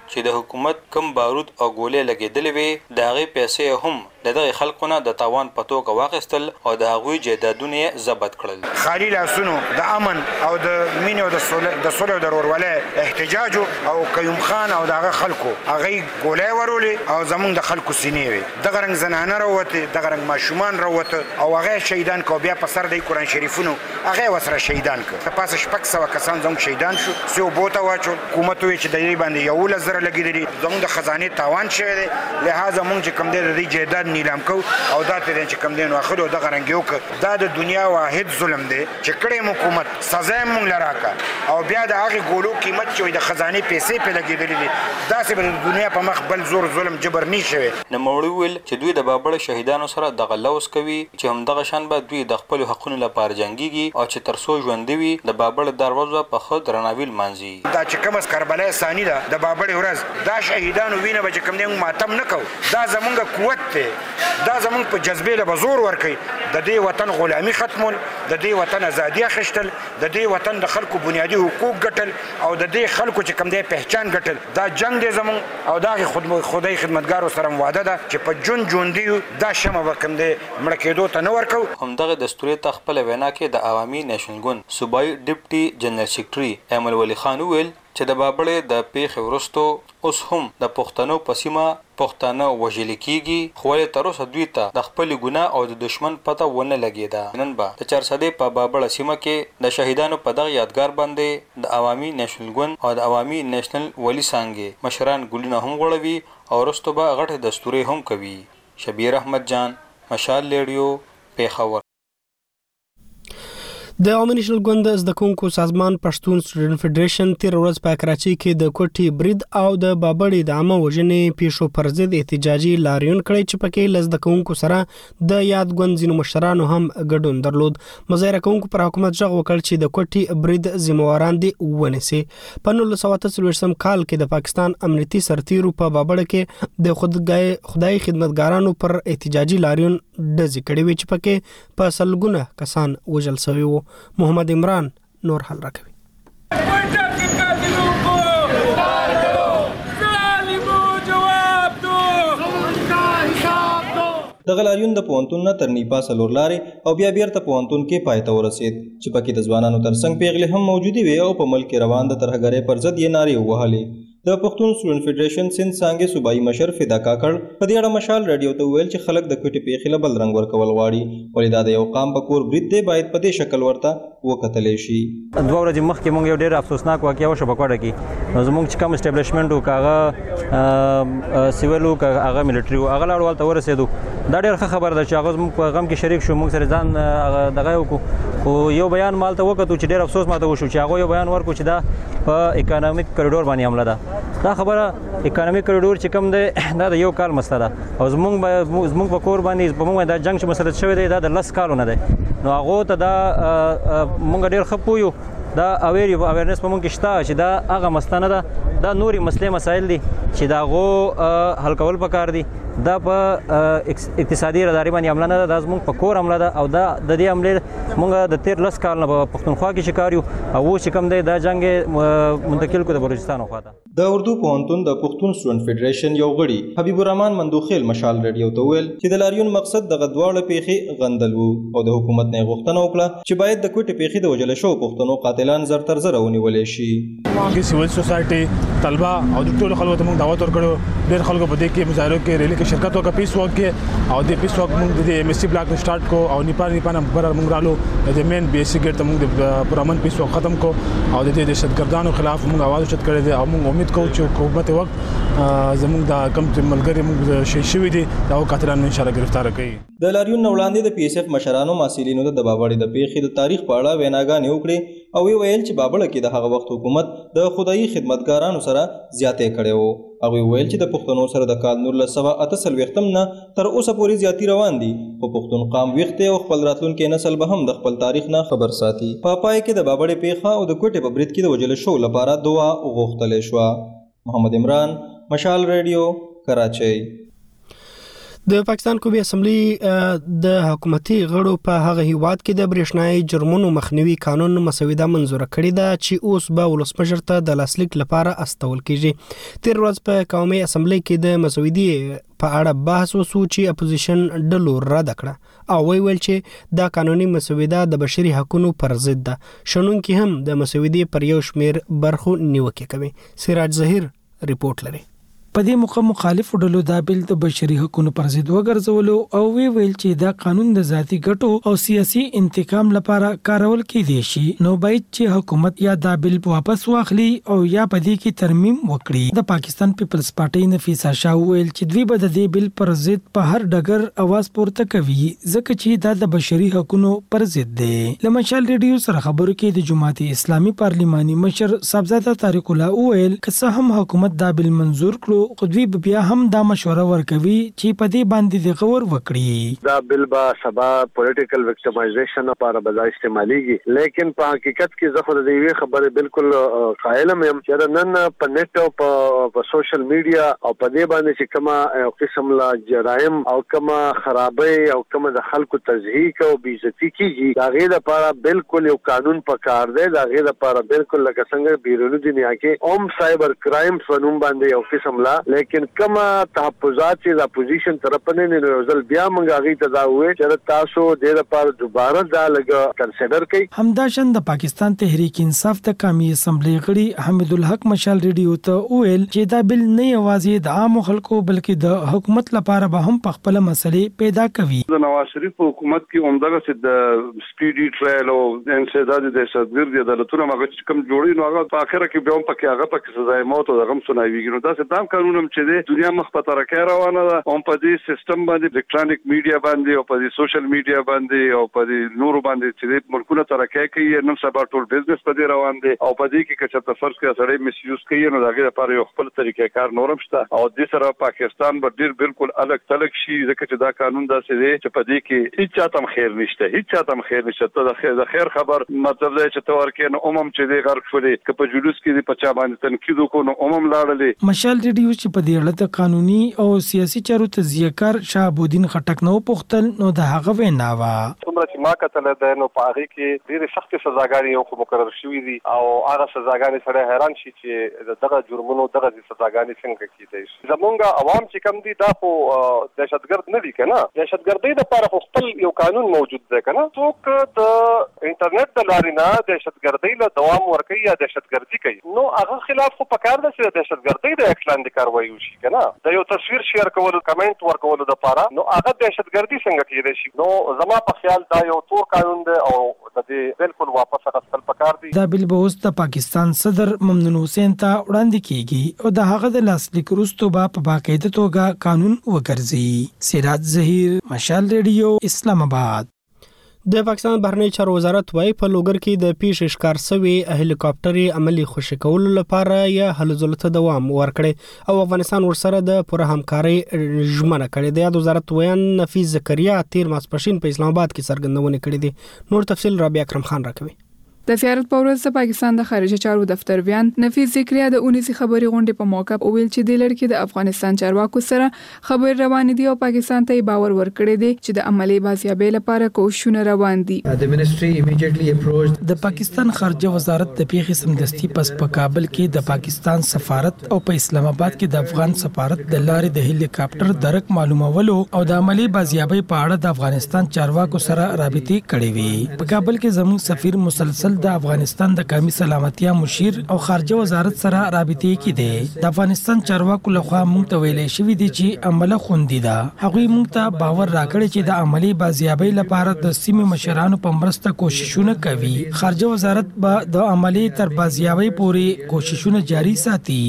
چې د حکومت کم بارود او ګولې لګېدلې وي د هغې پیسې هم د دغې خلکو نه د تاوان په توګه واخیستل او د هغوی جایدادونه یې ضبط کړل. خالي لاسونو د امن او د مینې او د صلح او د ورورولۍ احتجاج او قیوم خان او دغه خلکو هغې ګولۍ ورولې او زمونږ د خلکو سینې وې دغه رنګ زنانه راوتې دغه رنګ ماشومان راوته او هغه شهیدان کو بیا په سر د قرآن شریفونو هغه وسره شهیدان کو په پاسه 600 کسان زموږ شهیدان شو سو بوته واچو حکومت وی چې د دې باندې 11,000 لګیدلي زموږ د خزانه تاوان شوی دی لہذا مونږ چې کم دی د دې جیداد نیلام کو او دا ته چې کم دی نو اخرو دغه رنګ یو دا د دنیا واحد ظلم دی چې کړي حکومت سزا مونږ لراکا او بیا د هغه ګولو قیمت چې د خزانه پیسې په لګیدلې دي دا چې د دنیا په مخ بل زور ظلم جبر نشوي. نوموړي ویل چې دوی د بابړ شهیدانو سره دغه لوس کوي چې هم دغه شان به دوی د خپل حقوقو لپاره جنگيږي او چې تر څو ژوند وي د بابړ دروازه په خود درناوی لمانځي. دا چې کوم کربلا ثانی ده د بابړ ورځ دا شهیدانو وینه به کوم دی ماتم نه کو دا زمونږ قوت ته دا زمونږ په جذبې له بزور ور کوي د دې وطن غلامي ختمول د دې وطن ازادي اخیستل د دې وطن د خلکو بنیادی حقوق ګټل او د دې خلکو چې کوم دی پہچان ګټل دا جنگ دی زمونږ او دا خدای خدمتګارو سره وعده ده چې په جون دی دا شمه به کوم دی مړ کېدو ته نه ورکو. همدغه دستوري ته خپل وینا کې د عوامي نېشنل ګوند صوبایي ډیپټي جنرال سیکریټري ایمل ولی خان ویل چې د بابړې د پیښې وروستو اوس هم د پښتنو په سیمه پښتانه وژل کېږي خو ولې تر اوسه دوی ته د خپل ګناه او د دشمن پته ونه لګېده. نن به د چارسدې په بابړه سیمه کې د شهیدانو په دغه یادګار باندې د عوامي نېشنل ګوند او د عوامي نېشنل ولي څانګې مشران ګلونه هم غوړوي او وروسته به غټې دستورې هم کوي. شبیر احمد جان، مشال ریډیو، پیښور. د عوامي نېشنل ګوند زده کوونکو سازمان پښتون سټوډنټ فدریشن تیر ورځ په کراچۍ کې د کوټي برید او د بابړې د عامه وژنې پیښو پر ضد احتجاجي لاریون کړی چې پکې له زده کوونکو سره د یاد ګوند ځینو مشرانو هم ګډون درلود. مظاهره کوونکو پر حکومت غږ وکړ چې د کوټي برید ذمہواران دي ونیسي. په 1943 کال کې د پاکستان امنیتي سرتیرو په بابړه کې د خدای خدمتګارانو پر احتجاجي لاریون ډزې کړې وې چې پکې په سلګونه کسان وژل شوي وو. محمد عمران نور حل راکوي. دغه لاریون د پوهنتون نه تر نیپا څلور لارې او بیا بیرته پوهنتون کې پای ته ورسېد چې پکې د ځوانانو ترڅنګ پیغلې هم موجودې وې او په ملک کې روان د ترهګرۍ پر ضد یې نارې ووهلې. د پښتون سټوډنټ فدریشن سند څانګې صوبایي مشر فدا کاکړ په دې اړه مشال رادیو ته وویل چې خلک د کوټې پیښې له بل رنګ ورکول غواړي ولې دا د یو قام په کور برید دی باید په دې شکل ورته وکتلی شي. 2 ورځې مخکې موږ یو ډېر افسوسناک واقعه وشوه په کوټه کې نو زموږ چې کوم اسټابلیشمنټ و هغه سیول و هغه ملټري و هغه لاړ ولته ورسېدو دا ډېر ښه خبره ده چې هغه زموږ په غم کې شریک شو موږ سره ځان دغه وکړو خو یو بیان مالته وکړو چې ډېر افسوس ماته وشو چې هغه یو بیان ورکړو چې دا په اکانومیک کریډور باندې حمله ده. دا خبره اکانومیک کریډور چې کوم دی دا د یو کال مسله ده او زموږ په کور باندې په موږ دا جنګ چې مسله شوی دی دا د 10 کالو نه دی نو هغه ته دا موږ ډېر ښه پوهیو دا اویرنس په موږ کې شته چې دا هغه مسله نه ده دا نوري مسلې مسایل دي چې دا هغو حل کول پکار دي. دا په اقتصادي رداري باندې حمله نه ده دا زموږ په کور حمله ده او دا د دې حملې موږ د 13 کال نه په پښتونخوا کې شکار یو او اوس چې کوم دی دا جنګ منتقل کړو د بلوچستان خواته. د اردو پوهنتون د پښتون سټوډنټ فدریشن یو غړي حبیب الرحمن مندوخیل مشال ریډیو ته ویل چې د لاریون مقصد دغه دواړه پیښې غندل وو او د حکومت نه غوښتنه وکړه چې باید د کوټې پیښې د وجل شو پښتنو قاتلان زر تر زر ونیولې شي. سیول سوسایټي طلبه او د ټولو خلکو ته موږ دعوت ورکړو ډېر خلکو په دې کې مظاهرو کې ریلی کې شرکت وکړه پیس واک کې او د پیس واک موږ د ایم ایس سی بلاک سٹارټ کو او نیپال نه بر موږ رالو د مین بي ایس سی ګټ موږ د پرامن پیس واک ختم کو او د دې دهشتګردانو خلاف موږ आवाज اوچت کړی دی او موږ امید کوو چې حکومت وخت زموږ د کم ملګری موږ شوي دي دا قاتلان ان شاء الله گرفتار کړي. د لاریون وړاندې د پی ایس اف مشرانو مسؤلینو د بابړې د پیښې د تاریخ په اړه ویناګانې وکړې او ویل چې بابړه کې د هغه وخت حکومت د خدایي خدمتګارانو سره زیاتې کړې وو. هغه ویل چې د پښتنو سره د کال 1948 نه تر اوسه پورې زیاتی روان دي او پښتون قام ویښته او خپل راتلونکي نسل به هم د خپل تاریخ نه خبر ساتي. په پای کې د بابړې پیښه او د کوټې په برید کې د وجل شو لپاره دعا وغوښتل شو. محمد عمران، مشال ریډیو، کراچۍ. د پاکستان قومي اسمبلی د حکومتي غړو په هغه هیواد کې د برېښنايي جرمونو مخنیوي قانون مسوده منزور کړې ده چې اوس به ولسمشر ته د لاسلیک لپاره استول کیږي. تیر ورځ په قومي اسمبلی کې د مسودي په اړه بحث وشو چې اپوزیشن ډلو رد کړه او ویل چې دا قانوني مسوده د بشري حقوقو پر ضد ده. شنونکي هم د مسودي پر یو شمیر برخو نیوکه کوي. سراج ظهیر ریپورت لري. په دې موخه مخالف ډلو دا بل د بشري حقوقو پر ضد وګرځولو او ویل چې دا قانون د ذاتي ګټو او سیاسي انتقام لپاره کارول کېدی شي. نو باید چې حکومت یا دا بل واپس واخلي او یا په دې کې ترمیم وکړي. د پاکستان پیپلز پارټي نفیسه شاه ویل چې دوی به د دې بل پر ضد په هر ډګر आवाज پورته کوي ځکه چې دا د بشري حقوقو پر ضد دی. لمشال ریډیو سره خبرو کې د جماعت اسلامي پارلماني مشر صاحبزاده طارق الله ویل که هم حکومت دا بل منزور کړو خو دوی بیا هم دا مشوره ورکوي چې په دې باندې د غور وکړي. دا بل با سبا پولیټیکل وکټمایزیشن لپاره به استعماليږي لیکن په حقیقت کې زه خو د دې خبره بالکل قائل یم چې نن په نت او په سوشل میډیا او په دې باندې چې کومه قسم لا جرایم او کومه خرابۍ او کومه د خلکو تضحیک او بیزتی کیږي دا غیر لپاره بالکل یو قانون پکار دی. دا غیر لپاره بالکل لکه څنګه بیرونی دنیا کې سایبر کرائم فنوم باندې یو قسم لا لیکن کما تحفظات چې د اپوزیشن طرف نه نه ځل بیا موږ غي تداوي چې تاسو د لپاره دوباره دا لګ کنسیډر کړئ. همداشن د پاکستان تحریک انصاف د قومي اسمبلی غړي حمید الحق مشال ریډیو ته ویل چې دا بل نه یوازې د عام خلکو بلکې د حکومت لپاره به هم په خپل مسلې پیدا کوي. د نواز شریف حکومت کې عمدغه چې د سپیډي ټرایل او انسداد د دهشتګردي عدالتونو مګر کوم جوړی نو هغه په اخر کې به هم پکې هغه پکې سزا موت او غم سنويږي. نو دا ستام قانون چې د دنیا مخ په ترکه روانه ده او په دې سیستم باندې الکترونیک میډیا باندې او په دې سوشل میډیا باندې او په دې نورو باندې چې ملکونه ترکه کوي نن سبا ټول بزنس په دې روان دي او په دې کې چې تفرض کې سړی میس یوز کوي نو دا غیر لپاره یو خپل طریقې کار نورم شته او د سره پاکستان به ډیر بالکل الګ تلک شي ځکه چې دا قانون داسې دی چې په دې کې هیڅ چاته خیر نشته هیڅ چاته خیر نشته. ته د خیر خبر مطلب دی چې تو ورکه نو چې دې غرق شولې که په جلوس کې په چا باندې تنقید وکړو نو لاړلې. مشال ریډیو چې په دې اړه د قانوني او سیاسي چارو تزیهکار شهابودین خټک نو پختل نو د هغه وینا وا څومره چې ما کتل ده نو په هغه کې ډېر سخت سزاګانې یو مقرر شوې دي او هغه سزاګانې سره حیران شي چې دغه جرمونو دغه سزاګانې څنګه کیدای. زمونږ عوام چې کم دي دا خو دهشتګرد نه دي کنه. دهشتګردۍ لپاره خو خپل یو قانون موجود دی کنه. څوک د انټرنیټ د لارې نه دهشتګردۍ له دوام ورکوي یا دهشتګردي کوي نو هغه خلاف خو پکار ده چې دهشتګردۍ د اکشن د کاروایی وشي کنه. د یو تصویر شیر کول کمنټ ورکول د لپاره نو هغه دهشتګردي څنګه کیدای شي. نو زما په خیال دا یو تور قانون دی او د دې بالکل واپس راستل پکار دي. دا بل به اوس د پاکستان صدر ممنون حسین ته وړاندې کیږي او د هغه د لاسلیک وروسته په باقاعده توګه قانون وګرځي. سراج ظهیر مشال ریډیو اسلام آباد. د پاکستان بهرنی چارو وزارت وايي په لوګر کې د پیش ښکار شوی هلیکاپټري عملی خوشی کولو لپاره یا هلزلته دوام ورکړي او افغانستان ورسره د پوره همکاري ژمنه کړې ده. د وزارت ویان نفیس زکریا تیر ماسپښین په اسلام آباد کې څرګندونه کړې ده. نور تفصیل رابعه اکرم خان راکوي. د زیارت په ورځ د پاکستان د خارجه چارو دفتر ویان نفیس زکریا د اونیسی خبري غونډې په موقع ویل چې د لړ د افغانستان چارواکو سره خبر روان دي او پاکستان ته باور ورکړی دی چې د عملی بازیابۍ لپاره کوښښونه روان دي. د پاکستان خارجه وزارت د پیښې سمدستي پس په کابل کې د پاکستان سفارت او په اسلام آباد کې د افغان سفارت د لارې د هلیکاپټر درک معلومولو او د عملی بازیابۍ په اړه د افغانستان چارواکو سره رابطې کړې وي. په کابل کې زموږ سفیر مسلسل د افغانستان د قومي سلامتیا مشیر او خارجه وزارت سره رابطې کړي. د افغانستان چارواکو لخوا موږ ته ویلې شوې دي چې عمله خوندي ده. هغوی موږ ته باور راکړي چې د عملی بازیابۍ لپاره د سیمې مشرانو په مرسته کوششونه کوي. خارجه وزارت به د عملی تر بازیابۍ پورې کوششونه جاري ساتي.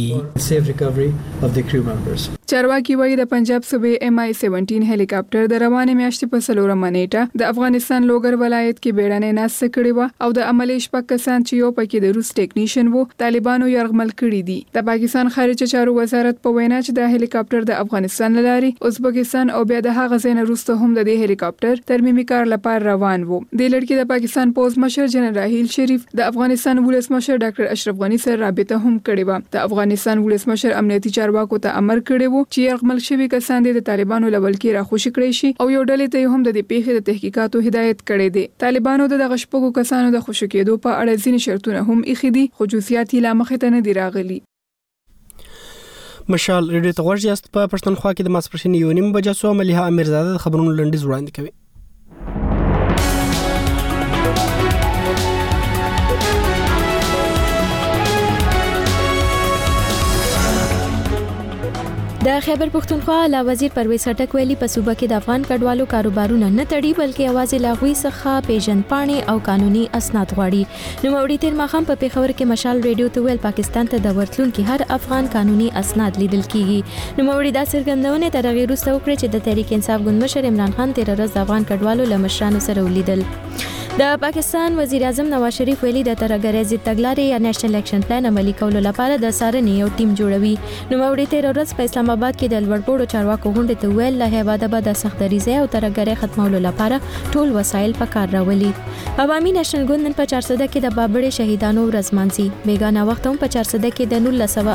چارواکي وایي د پنجاب صوبې MI-17 هلیکاپټر د روانې میاشتې په 4 نیټه د افغانستان لوګر ولایت کې بیړنۍ ناسته کړې و او د عملی دغه شپږ کسان چې یو پکې د روس ټیکنیشن وو طالبانو یرغمل کړي دي. د پاکستان خارجه چارو وزارت په وینا چې د هلیکاپټر د افغانستان لاري ازبکستان او بیا د هغه ځای نه وروسته هم د دې هلیکاپټر ترمیمي کار لپاره روان وو. د لړکی د پاکستان پوز مشر جنرال راحیل شریف د افغانستان ولسمشر ډاکټر اشرف غنی سره رابطه هم کړې و. د افغانستان ولسمشر امنیتي چارواکو ته امر کړی وو چې یرغمل شوي کسان د طالبانو لول کې راخوشي کړی شي او یو ډلې ته هم د دې پیښې د تحقیقاتو هدایت کړی دی. طالبانو د دغه شپږو کسانو د خوشی کېدو په اړه ځینې شرطونه هم ایښي دي خو جزئیات یې لا مخې ته نه دي راغلي. مشال ریډیو ته غوږ یاست. په پښتونخوا کې د ماسپښین 1:30 بجې سو مليحه امیرزاده د خبرونو لنډیز وړاندې کوي. د خیبر پختونخوا اعلی وزیر پرویز خټک ویلي په صوبه کې د افغان کډوالو کاروبارونه نه تړي بلکې یوازې لاغوي څخه پیژندپاڼې او قانوني اسناد غواړي. نوموړي تیر ماښام په پیښور کې مشال ریډیو ته ویل پاکستان ته د ورتلونکو هر افغان قانوني اسناد لیدل کیږي. نوموړي دا څرګندونه تر هغې وروسته وکړه چې د تحریک انصاف ګوند مشر عمران خان تیر ورځ د افغان کډوالو له مشرانو سره ولیدل. د پاکستان وزیر اعظم نواز شریف ویلي د ترهګرۍ ضد تګلارې یا نېشنل اکشن پلان عملي کولو لپاره د څارنې یو ټیم جوړوي. نوموړي تیر ورځ په اسلام آباد کې د لوړپوړو چارواکو غونډې ته ویل له هیواده به د سختدریزۍ او ترهګرۍ ختمولو لپاره ټول وسایل په کار راولي. عوامي نېشنل ګوند نن په چارسده کې د بابړې شهیدانو ورځ مانځي. بیګانه وخت هم په چارسده کې د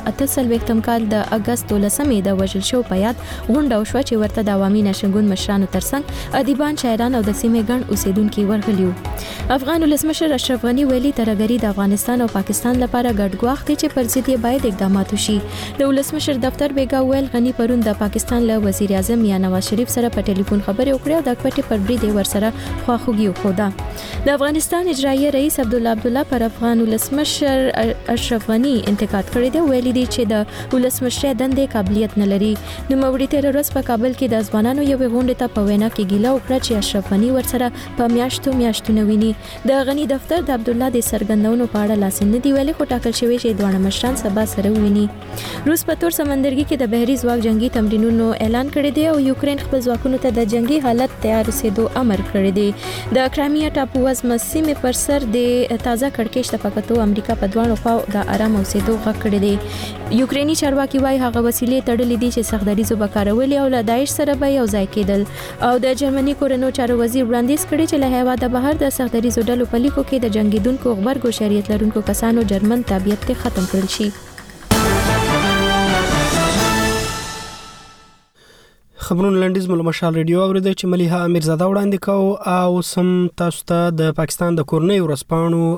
1948 کال د اگست 12 د وژل شو په یاد غونډه وشوه چې ورته د عوامي نېشنل ګوند مشرانو ترڅنګ ادیبان، شاعران او د سیمې ګڼ اوسیدونکو ورغلي وو. افغان ولسمشر اشرف غنی ویلي ترهګري د افغانستان او پاکستان لپاره ګډ ګواښ دی چې پر ضد یې باید اقدامات وشي. د ولسمشر دفتر بیګا ویل غنی پرون د پاکستان له وزیر اعظم یا نواز شریف سره په ټلیفون خبرې وکړې او د کوټې پر بری دی ورسره خواخوږي وښوده. د افغانستان اجرایي رئیس عبدالله پر افغان ولسمشر اشرف غنی انتقاد کړی دی. ویلي دی چې د ولسمشر دندې قابلیت نه لري. نوموړي تیر ورځ په کابل کې د ځوانانو یوې غونډې ته په وینا کې ګیله وکړه چې اشرف غنی ورسره په میاشتو نه ویني. د غنی دفتر د عبدالله د سرګندونو په اړه لاس نه دی ویلي خو ټاکل شوی چې دواړه مشران سبا سره وویني. روس په تور سمندرګي کې د بحري ځواک جنگي تمرینونو اعلان کړی دی او یوکرين خپل ځواکونو ته د جنگي حالت تیار اوسېدو امر کړی دی. د کرایمیا ټاپو وزمه سیمې پر سر د تازه کړکېچ تفکتو امریکا په دوانو خواو د آرام اوسېدو غږ کړی دی. یوکريني چارواکي وايي هغه وسیلې تړلې دي چې سختدریزو بکارولې او له داعش سره به یو ځای کېدل. او د جرمني کورنو چارو وزیر وړاندیز کړی چې له هیواده بهر د سختدریزو ډلو په لیکو کې د جنگیدونکو غبرګو شریعت لرونکو کسانو جرمن تابعیت ختم کړل شي. خبرونه لنډیز مل مشال ریډیو اوریدل چې مليحه امیرزاده وړاندې کو او سم تاسو ته د پاکستان د کورنۍ ورسپانو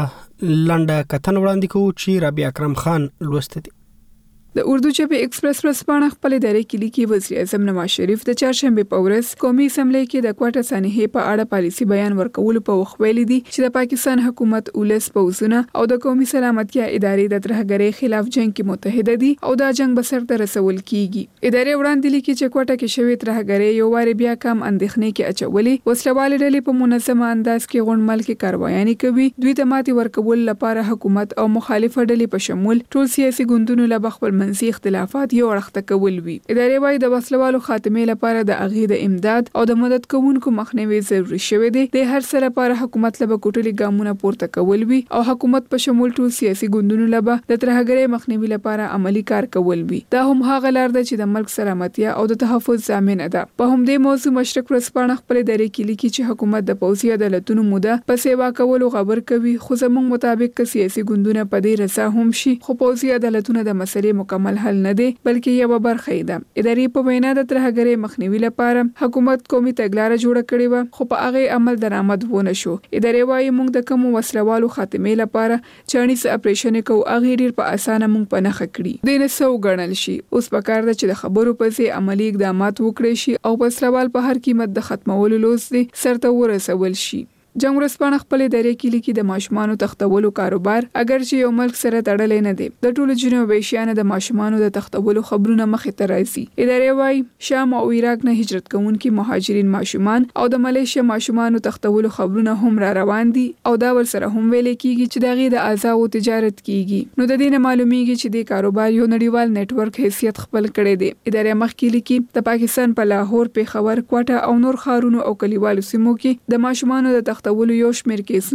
لنډه کتن وړاندې کو چې رابعه اکرم خان لوسته دي. د اردو ژبې ایکسپریس ورځپاڼه خپل ادارې کې لیکي وزیر اعظم نواز شریف د چهارشنبه په ورځ قومي اسمبلی کې د کوټه سانحې په اړه پالیسي بیان ورکول په وخت ویلي دي چې د پاکستان حکومت ولس پوزونه او د قومي سلامتیا ادارې د ترهګرۍ خلاف جنگ کې متحده دي او دا جنگ به سر ته رسول کیږي. ادارې وړاندې لیکي چې کوټه کې شوی ترهګرۍ یو واره بیا کم اندېښنې کې اچولې وسلواله ډلې په منظم انداز کې غونډمل کې کاروایانې کوي. دوی ته ماتي ورکول لپاره حکومت او مخالفه ډلې په شمول ټول سیاسي ګوندونو له خپل منځي اختلافات یو اړخ ته کول وي. ادارې وايي د وسلوالو خاتمه لپاره د اغې د امداد او د مدد کوونکو مخنیوي ضروري شوی دی. د هر سره لپاره حکومت له کوټلي ګامونه پورته کول وي او حکومت په شمول ټول سیاسي ګوندونو له د ترهګرۍ مخنیوي لپاره عملی کار کول وي. دا هم هغه لار ده چې د ملک سلامتیا او د تحفظ ضامن ده. په همدې موضوع مشرق ورځپاڼه خپل ادارې کې لیکي چې حکومت د پوځي عدالتونو موده په سیوا کولو خبر کوي خو زموږ مطابق که سیاسي ګوندونه په دې رضا هم شي خو پوځي عدالتونه د مسلې مکمل حل نه دي بلکې یو برخه ده. ادارې په وینا د ترهګرۍ مخنیوي لپاره حکومت قومي تګلارې جوړه کړې و خو په هغه عمل درآمد ونه شو. ادارې وايي موږ د کوم وسلوالو خاتمه لپاره چانیز اپریشن کو هغه ډیر په اسانه موږ په نخ کړی. د نسو غړنل شي اوس په کار ده چې د خبرو په ځای عملی اقدامات وکړي شي او وسلوال په هر قیمت د ختمولو لوس دي سرته ورسول شي. جنگ ورځپاڼه خپل ادارې کې لیکي د ماشومانو تختولو کاروبار اگر چې یو ملک سره تړلې نه دی د ټولو جنوب ایشیانو د ماشومانو د تختولو خبرونه مخې ته راځي. ادارې وايي شام او عراق نه هجرت کوونکي مهاجرین ماشومان او د ملیشیا ماشومانو تختولو خبرونه هم را روان دي او دا ورسره هم ویل کیږي چې دغه د آزادو تجارت کیږي. نو د دې نه معلومیږي چې د کاروبار یو نړیوال نتورک حیثیت خپل کړی دی. ادارې مخکې لیکي د پاکستان په لاهور، پیښور، کوټه او نور ښارونو او کلیوالو سیمو کې د ماشومانو د تختولو یو شمېر کیسونه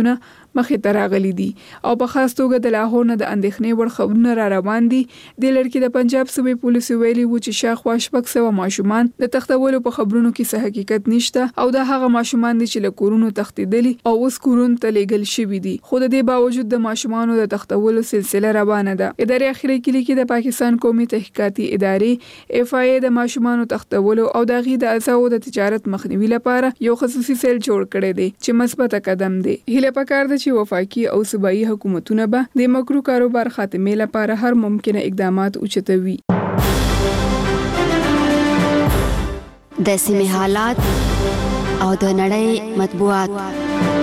مخې ته راغلي دي او په خاص توګه د لاهور نه د اندېښنې وړ خبرونه را روان دي. د لړکی د پنجاب صوبې پولیسو ویلي و چې شاوخوا 600 ماشومان د تختولو په خبرونو کې څه حقیقت نشته او دا هغه ماشومان دي چې له کورونو تښتېدلي او اوس کورونو ته لیږل شوي دي. خو د دې باوجود د ماشومانو د تختولو سلسله روانه ده. ادارې اخیری کې لیکي د پاکستان قومي تحقیقاتي ادارې FIA د ماشومانو تختولو او د غي د اعضاء د تجارت مخنیوي لپاره یو خصوصي سیل جوړ کړی دی چې مثبت قدم دی. هیله پکار ده چې وفاقي او صوبایي حکومتونه به د مکرو کاروبار خاتمه لپاره هر ممکنه اقدامات اوچتوي. د سیمې حالات او د نړۍ مطبوعات.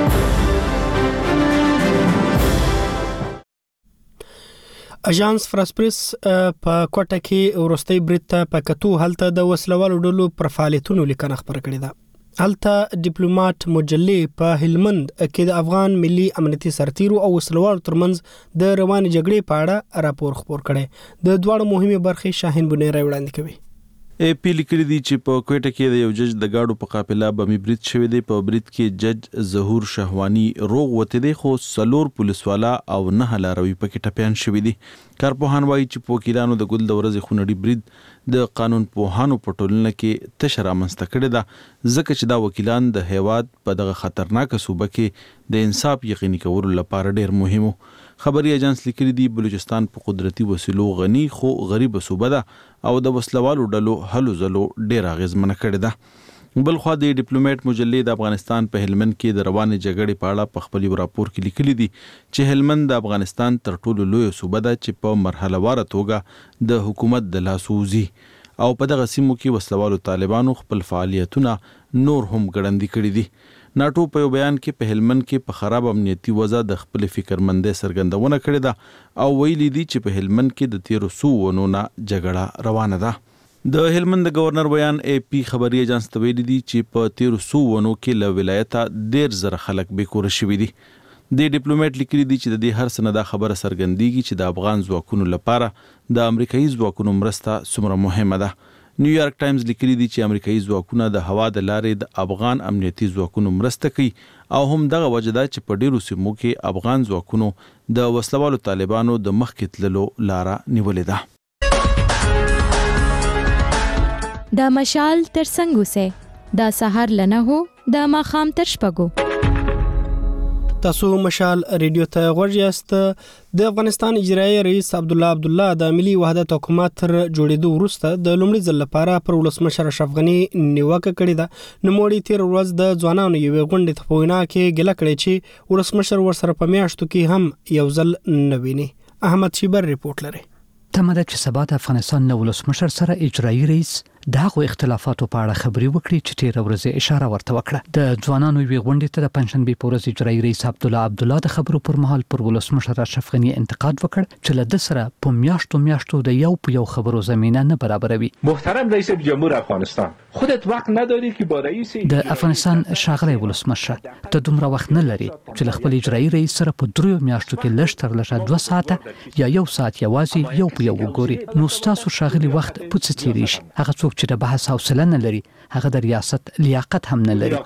اژانس فرانس پریس په کوټه کې ورستۍ برید ته په کتو هلته د وسلوالو ډلو پر فعالیتونو لیکنه خبره کړې ده. هلته ډیپلوماټ مجلې په هلمند کې د افغان ملي امنیتي سرتیرو او وسلوالو ترمنځ د روانې جګړې په اړه راپور خپور کړي. د دواړو مهمه برخې شاهین بنيري وړاندې کوي. پی لیکلي دي چې په کوټه کې د یو جج د گاډو په قافله بمي برید شوی دی. په برید کې جج ظهور شهوانی روغ وته دی خو سلور پولیسوالا او 9 لاروي پکې ټپيان شوی دي. کارپوهان وایي چې په وکیلانو د ګل د ورځې خونړي برید د قانون پوهانو په ټولنه کې تشر رامنځته کړی ده ځکه چې دا وکیلان د هیواد په دغه خطرناک صوبه کې د انصاف یقیني کولو لپاره ډیر مهمو. خبري اژانس لیکلي دي بلوچستان په قدرتي وسیلو غني خو غریب صوبه ده او د وسلوالو ډلو هلو زلو ډیر اغیزمنه کړې ده. بلخو د ډیپلوماټ مجلې د افغانستان په هلمند کې د روانې جګړې په اړه په خپل راپور کې لیکلي دي چې هلمند د افغانستان تر ټولو لوی صوبه ده چې په مرحله واره توګه د حکومت د لاسوزي او په دغه سیمو کې وسلوالو طالبانو خپل فعالیتونه نور هم ګړندي کړي دي. ناټو په یو بیان کې په هلمند کې په خراب امنیتي وضع د خپل فکرمندۍ څرګندونه کړې ده او ویلي دي چې په هلمند کې د 1300 ونونه جګړه روانه ده. د هلمند گورنر بیان AP خبري اژانس ته ویلي دي چې په 1300 ونو کې له ولایته 1.5 خلک بیکور شوي دي. د ډیپلوماټ لیکلي دي چې د دې هر څه نه دا خبره څرګندېږي چې د افغان ځواکونو لپاره د امریکایي ځواکونو مرسته څومره مهمه ده. نیویارک ټایمز لیکلي دي چې امریکایي ځواکونه د هوا د لارې د افغان امنیتي ځواکونو مرسته کوي او هم دغه وجه ده چې په ډیرو سیمو کې افغان ځواکونو د وسلوالو طالبانو د مخکې تللو لاره نیولې ده. د مشال تر څنګه سه د سحر لنه هو د ماخام تر شپګو. تاسو مشال ریډیو ته غوږ یاست. د افغانستان اجرایي رئیس عبدالله د ملي وحدت حکومت تر جوړېدو وروسته د لومړي ځل لپاره پر ولسمشر اشرف غني نیوکه کړې ده. نوموړي تیر ورځ د ځوانانو یوې غونډې ته په وینا کې ګیله کړې چې ولسمشر ورسره په میاشتو کې هم یو ځل نه ویني. احمد شیبر ریپورت لري. تمه ده چې سبا د افغانستان نو ولسمشر سره اجرایي رئیس دغه اختلافاتو په اړه خبري وکړي چې تیر ورځ اشاره ورته وکړه. د ځوانانو وی غونډې ته د پنځشنبه په ورځ اجرایي رئیس عبدالله د خبرو پر مهال پر ولسمشر اشرف غني انتقاد وکړ چې له سره په میاشتو د یو خبرو زمينه نه برابروي. محترم رئیس جمهور افغانستان خودت وخت نداری که با رئیس د افغانستان شاغلی ولسمشر ته دومره وخت نه لري چې له خپل اجرایي رئیس سره په 3 میاشتو کې لږ تر لږه 2 ساعته یا 1 ساعت یوازې یو وګوري. نو تاسو شاغلی وخت پوڅ تیری شي. هغه څوک چې د بحث حوصله نه لري هغه د ریاست لیاقت هم نه لري.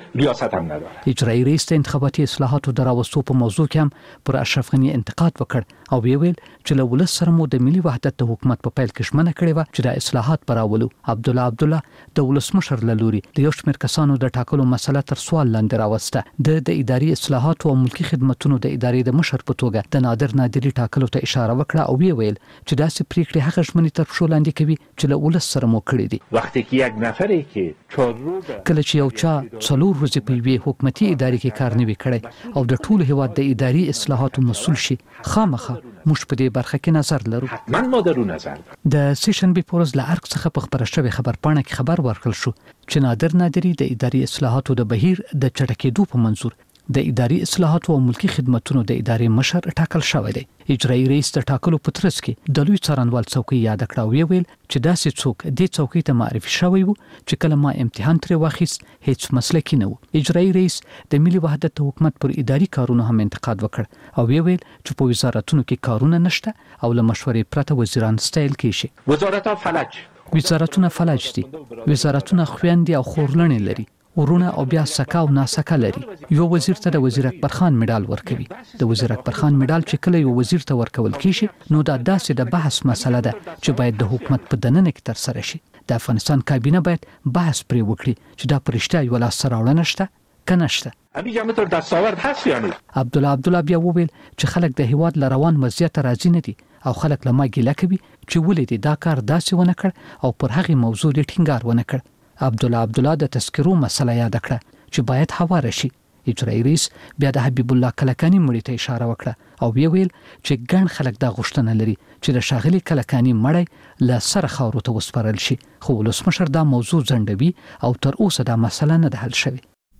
اجرایي رئیس د انتخاباتي اصلاحاتو د راوستو په موضوع کې هم پر اشرف غني انتقاد وکړ او ویل چې له ولس سره مو د ملي وحدت د حکومت په پیل کې ژمنه کړې و چې د اصلاحات براولو. عبدالله د ولسمشر لوري د یو شمېر کسانو د ټاکلو مسله تر سوال لاندې راوسته. د اداري اصلاحاتو او ملکي خدماتو د ادارې د مشر په توګه د نادري ټاکلو ته اشاره وکړه او ویل چې داسې پریکړې هغه ژمنې تر شو لاندې کوي چې له ولس سره مو کړې دي. وخت کې یک نفرې کله چې یو چا 4 ورځې په وی حکومتي ادارې کې کار نه وکړي او د ټول هیواد د اداري اصلاحاتو مسول شي خامخه موږ په دې برخه کې نظر لرو. من ما درو نظر د سیشن بي پورز له ارګ څخه په خبره شوی خبرپاڼه کې خبر ورکړل شو چې نادري د اداري اصلاحاتو د بهیر د چټکېدو په منظور د اداري اصلاحاتو او ملکي خدماتو د ادارې مشر ټاکل شوی دی. اجرایي رئیس د ټاکلو په ترڅ کې د لوی څارنوال څوکۍ یاد کړه او ویل چې داسې څوک د څوکۍ ته معرفي شوی وو چې کله ما امتحان ترې واخیست هیڅ مسلکی نه وو. اجرایي رئیس د ملي وحدت حکومت پر اداري کارونو هم انتقاد وکړ او ویل چې په وزارتونو کې کارونه نشته او له مشورې پرته وزیران ستایل کیږي. وزارتونه فلج دي. وزارتونه خويندې او خورلنې لري ورونه او بیا سکا او ناسکا لري. یو وزیر ته د وزیر اکبر خان میډال ورکوي. د وزیر اکبر خان میډال چې کله یو وزیر ته ورکول کیږي نو دا داسې د بحث مسله ده چې باید د حکومت په دننه کې تر سره شي. د افغانستان کابینه باید بحث پرې وکړي چې دا پرشته یو لاس راوړنه شته کنه شته. همین جامعه تر دستاورد هست یا نه؟ عبدالله بیا وویل چې خلک د هیواد ل روان وضعیت راضي نه دي او خلک له ما ګیله کوي چې ولې دې دا کار داسې ونه کړ او پر هغه موضوع دې ټینګار ونه کړ. عبدالله د تذکرو مسله یاد کړه چې باید هواره شي. اجرایي رئیس بیا د حبیب الله کلکانی مړی ته اشاره وکړه او ویل چې ګڼ خلک دا غوښتنه لري چې د شاغلي کلکانی مړی له سره خاورو ته وسپارل شي، خو ولسمشر دا موضوع ځنډوي او تر اوسه دا مسله نه ده حل شوې.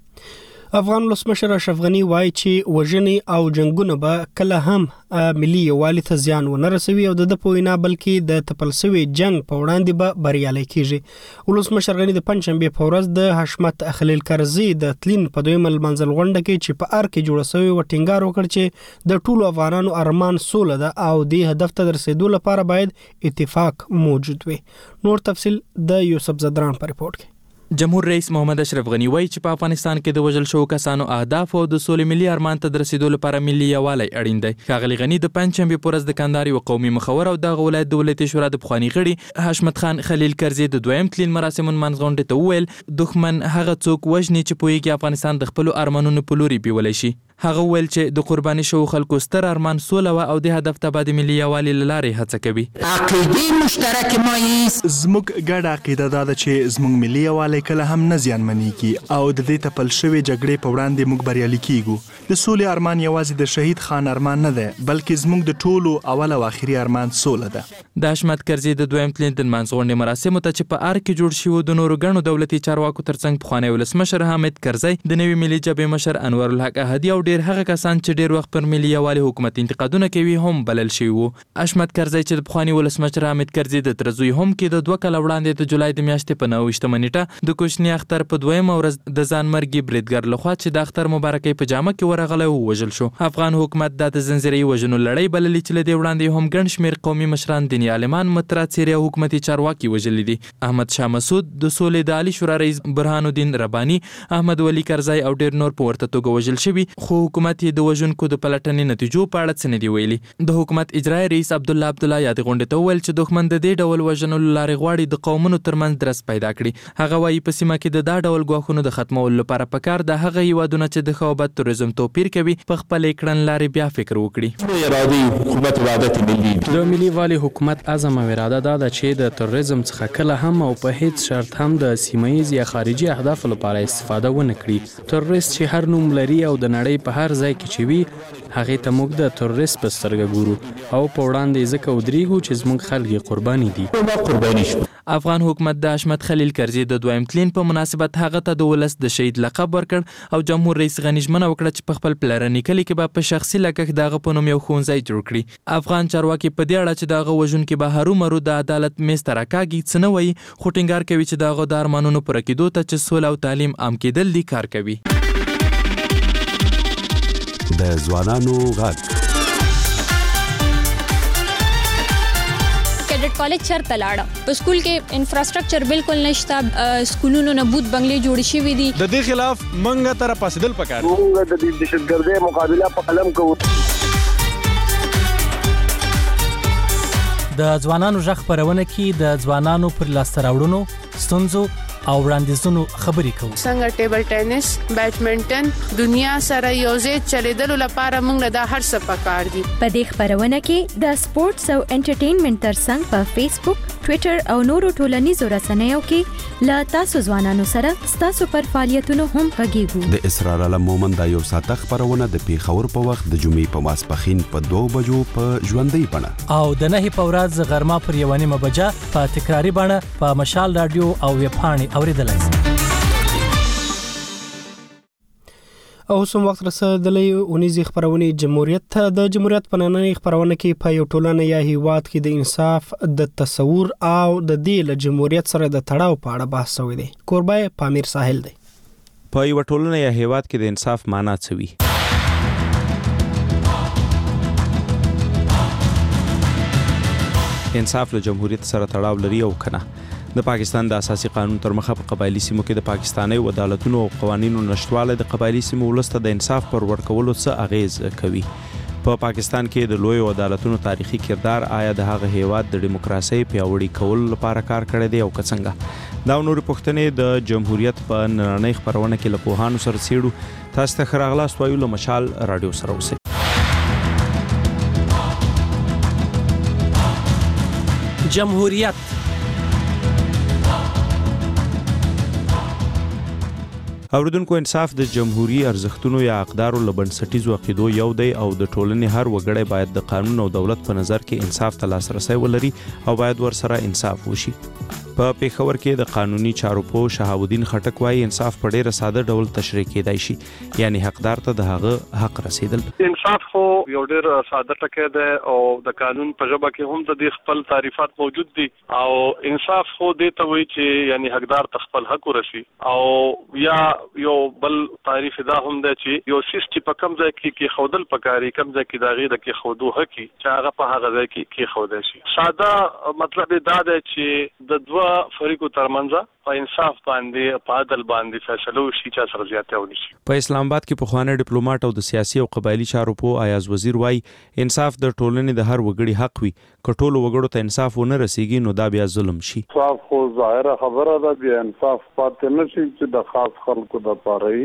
افغان ولسمشر اشرف غنی وایي چې وژنې او جنگونه به کله هم ملي یووالي ته زیان ونه رسوي او د په وینا بلکې د تپل شوي جنگ په وړاندې به بریالي کیږي. ولسمشر غنی د پنځشنبه په ورځ د حشمت خلیل کرزي د تلین په دویم المنزل غونډه کې چې په ار کې جوړ شوی و ټینګار وکړ چې د ټولو افغانانو ارمان سوله ده او د هدف ته رسیدو لپاره باید اتفاق موجود وي. نور تفصیل د یوسف زدران په ریپورت کې. جمهور رئیس محمد اشرف غنی وایي چې په افغانستان کې د وژل شوو کسانو اهداف او د سولې ملي ارمان ته د رسیدو لپاره ملي یووالی اړین دی. ښاغلي غنی د پنځشنبې په ورځ د کندهار یو قومي مخور او دغه ولایت د ولایتي شورا د پخواني غړي حشمت خان خلیل کرزي د دویم تلین مراسمو منځ غونډې ته وویل دښمن هغه څوک وژني چې پوهیږي افغانستان د خپلو ارمانونو په لوري بیولی شي. هغه ویل چې د قرباني شوو خلکو ستر ارمان سوله و او د هدف ته به د ملي یووالي له لارې هڅه کوي. عقیدې مشترک ما یې زموږ ګډه عقیده دا ده چې زموږ ملي یووالی کله هم نه زیانمنېږي او د دې تپل شوې جګړې په وړاندې موږ بریالي کیږو. د سولې ارمان یوازې د شهید خان ارمان نه دی بلکې زموږ د ټولو اول او اخري ارمان سوله ده. د حشمت کرزي د دویم تلین د منځ غونډې مراسمو ته چې په ار کې جوړ شوي د نورو ګڼو دولتي چارواکو ترڅنګ پخوانی ولسمشر حامد کرزي د نوي ملي جبهې مشر انور الحق احدي او ډیر هغه کسان چې ډیر وخت پر ملي یووالي حکومت انتقادونه کوي هم بلل شوي وو. حشمت کرزي چې د پخوانی ولسمشر حامد کرزي د ترزوی هم کې د 2 کال وړاندې د جولای د میاشتې په 9 نیټه د کوشنی اختر په دویمه ورځ د ځانمرګي بریدګر لخوا چې د اختر مبارکۍ په جامه کې ورغلی او وژل شو. افغان حکومت د زنجیري وژنو لړۍ بللې چې له وړاندې هم ګڼ شمېر قومي مشران دیني عالمان مترات سیریا حکومتي چارواکي وژلي دي. احمد شاه مسعود د سولې د عالی شورا رئیس برهان الدین رباني احمد ولی کرزی او ډیر نور په ورته توګه وژل شوي خو حکومت یې د وژونکو د پلټنې نتیجو په اړه څه نه دي ویلي. د حکومت اجرایي رئیس عبدالله یاد غونډې ته وویل چې دښمن د دې ډول وژنو لارې غواړي د قومونو ترمنځ درس پیدا کړي. هغه وایي په سیمه کې د دا ډول ګواښونو د ختمولو لپاره پکار د هغه هیوادونه چې د ښه او بد توریزم توپیر کوي په خپلې کړنلارې بیا فکر وکړي. د ملي والي حکومت عزم او اراده دا ده چې د توریزم څخه کله هم او په هیڅ شرط هم د سیمایي یا خارجي اهدافو لپاره استفاده ونه کړي. تروریست چې هر نوم لري او د نړۍ په هر ځای کې چې وي هغه ته موږ د تروریست په سترګه ګورو او په وړاندې ځکه ودرېږو چې زموږ خلک قرباني دي. افغان حکومت د حشمت خلیل کرزي د دویم تلین په مناسبت هغه ته د ولس د شهید لقب ورکړ او جمهور رئیس غنی ژمنه وکړه چې په خپل پلرني کلي کې به په شخصي لګښت دغه په نوم یو ښوونځی جوړ کړي. افغان چارواکي په دې اړه چې دغه وژونکي به هرومرو د عدالت میز ته راکاږي څه نه وایي خو ټینګار کوي چې دغه د ارمانونو پوره کېدو ته چې سوله او تعلیم عام کېدل دي کار کوي. د ځوانانو غږ کیډټ کالج چرته لاړه په سکول کې انفراستراکچر بالکل نشته سکولونو نه بوت بنگلې جوړ شوي دي. د دې خلاف منګه تر پاسدل پکار موږ د دهشتګردۍ مقابله په قلم کوو. د ځوانانو غږ خبرونه کې د ځوانانو پر لاسته راوړنو ستونزو او وړاندیزونو خبرې کوو. څنګه ټیبل ټینس بیډمنټن دنیا سره یوځای چلیدلو لپاره موږ دا هر څه پکار دي. په دې خبرونه کې د سپورتس او انټرټینمنټ ترڅنګ په فیسبوک ټوئیټر او نورو ټولنیزو رسنیو کې لا تاسو ځوانانو سره تاسو پر فعالیتونو هم غږیږو. د اسرار علم مومند دا یو ساعته خبرونه د پیښور په وخت د جمعې په ماسپښین په 2 بجو په ژوندۍ بڼه او د 9 په ورځ غرمه پر 1:30 بجه په تکراری بڼه په مشال رادیو او ویبپاڼې اوریدلای شئ. او سم وخت رسیدلی اونیزي خبرونه جمهوریت ته د جمهوریت په نننۍ خبرونه کې په یو ټولنه یا هیواد کې د انصاف د تصور او د دې له جمهوریت سره د تړاو په اړه بحث شوی دی. کوربای پامیر ساحل دی. په یو ټولنه یا هیواد کې د انصاف معنی څه وي؟ انصاف له جمهوریت سره تړاو لري او کنه؟ د پاکستان د اساسي قانون تر مخه په قبایلی سیمو کې د پاکستاني عدالتونو او قوانینو نشټواله د قبایلی سیمو ولسته د انصاف پر ورکولو څه اغیز کوي. په پاکستان کې د لوی عدالتونو تاریخي کردار آیا د هغه هیواد د دیموکراسي پیاوړي کولو لپاره کار کړی دی او که څنګه؟ دا نور پوښتنې د جمهوریت په نړۍ خبرونه کې له پوهانو سره څېړو. تاسو ته ښه راغلاست وایو له مشال راډیو سره اوسئ. جمهوریت اوریدونکو، انصاف د جمهوریت ارزښتونو یا اقدارو له بنسټیزو عقیدو یو دی او د ټولنې هر وګړی باید د قانون او دولت په نظر کې انصاف ته لاسرسی ولري او باید ورسره انصاف وشي. په پیښور کې د قانوني چارو پوه شهاب الدین خټک وايي انصاف په ډیره ساده ډول تشریح کېدای شي، یعنی حقدار ته د هغه حق رسیدل. انصاف خو یو ډیر ساده ټکی دی او د قانون په ژبه کې هم د دې خپل تعریفات موجود دي او انصاف خو دې ته وایي چې یعنی حقدار ته خپل حق ورسي او یا یو بل تعریف دا هم دی چې یو سیستم په کم ځای کې خودل پکاري، کم ځای کې دا غي د کې خودو حق چې هغه په هغه ځای کې خودل شي. ساده مطلب دا دی چې د دوه فریقو ترمنځ په انصاف باندې په عدل باندې فیصله وشي چې سره زیاته ونی شي. په اسلام آباد کې پخوانی ډیپلوماټ او د سیاسي او قبایلی چارو پوه ایاز وزیر وايي انصاف د ټولنې د هر وګړي حق وي، که ټولو وګړو ته انصاف ونه رسیږي نو دا بیا ظلم شي. انصاف خو ظاهره خبره ده، بیا انصاف پاتې نشي چې د خاص خلکو د پاره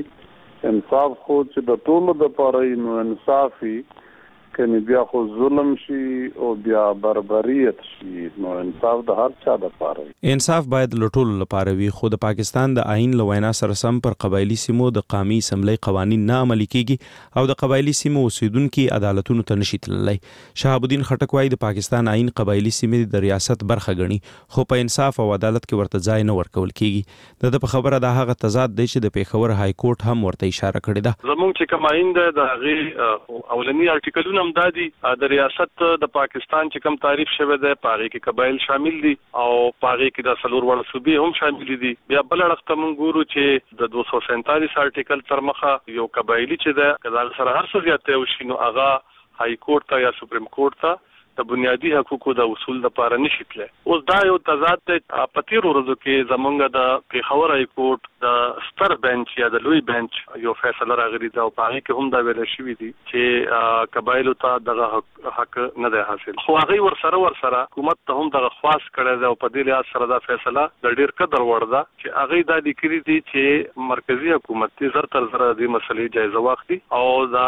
انصاف خو چې د ټولو د پاره نو انصافي کني بیا خو ظلم شي او بیا بربریت شي، نو انصاف د هر چا د پاره. انصاف باید له ټولو لپاره وي، خو د پاکستان د آئین له وینا سره سم پر قبایلی سیمو د قومي اسمبلی قوانین نه عملي کیږي او د قبایلی سیمو اوسیدونکو عدالتونو ته نشي تللی. شهاب الدین خټک وايي د پاکستان آئین قبایلی سیمې د ریاست برخه ګڼي، خو په انصاف او عدالت کې ورته ځای نه ورکول کیږي. د په خبره د هغه تضاد دی چې د پیښور های کورټ هم ورته اشاره کړې ده. زموږ چې کوم آئین ده د هغه اولنی ارټیکلونه دادي د ریاست د پاکستان چې کوم تعریف شوی دی پاره کې قبایل شامل دي او پاره کې د سلور وړ صوبې هم شامل دي. بیا بل اړخ ته موږ ګورو چې د 247 ارټیکل تر مخه یو قبایلی چې ده کله سره هر څه زیاته وشي نو هغه های کورټ ته یا سپریم کورټ ته د بنیادی حقوقو د اصول لپاره نشي تللی. اوس دا یو تضاد دی. په تیرو ورځو کې زمونږ د پیښور های کورټ د ستر بنچ یا د لوی بنچ یو فیصله راغلی ده او په هغه کې هم دا ویل شوی دی چې قبایلو ته دغه حق نه دی حاصل، خو هغه ورسره حکومت ته هم دغه خواست کړی دی او په دې لحاظ سره دا فیصله د ډیر قدر وړ ده چې هغه دا لیکلي دي چې مرکزی حکومت دې زر تر زر د مسلې جایزه واخلي او دا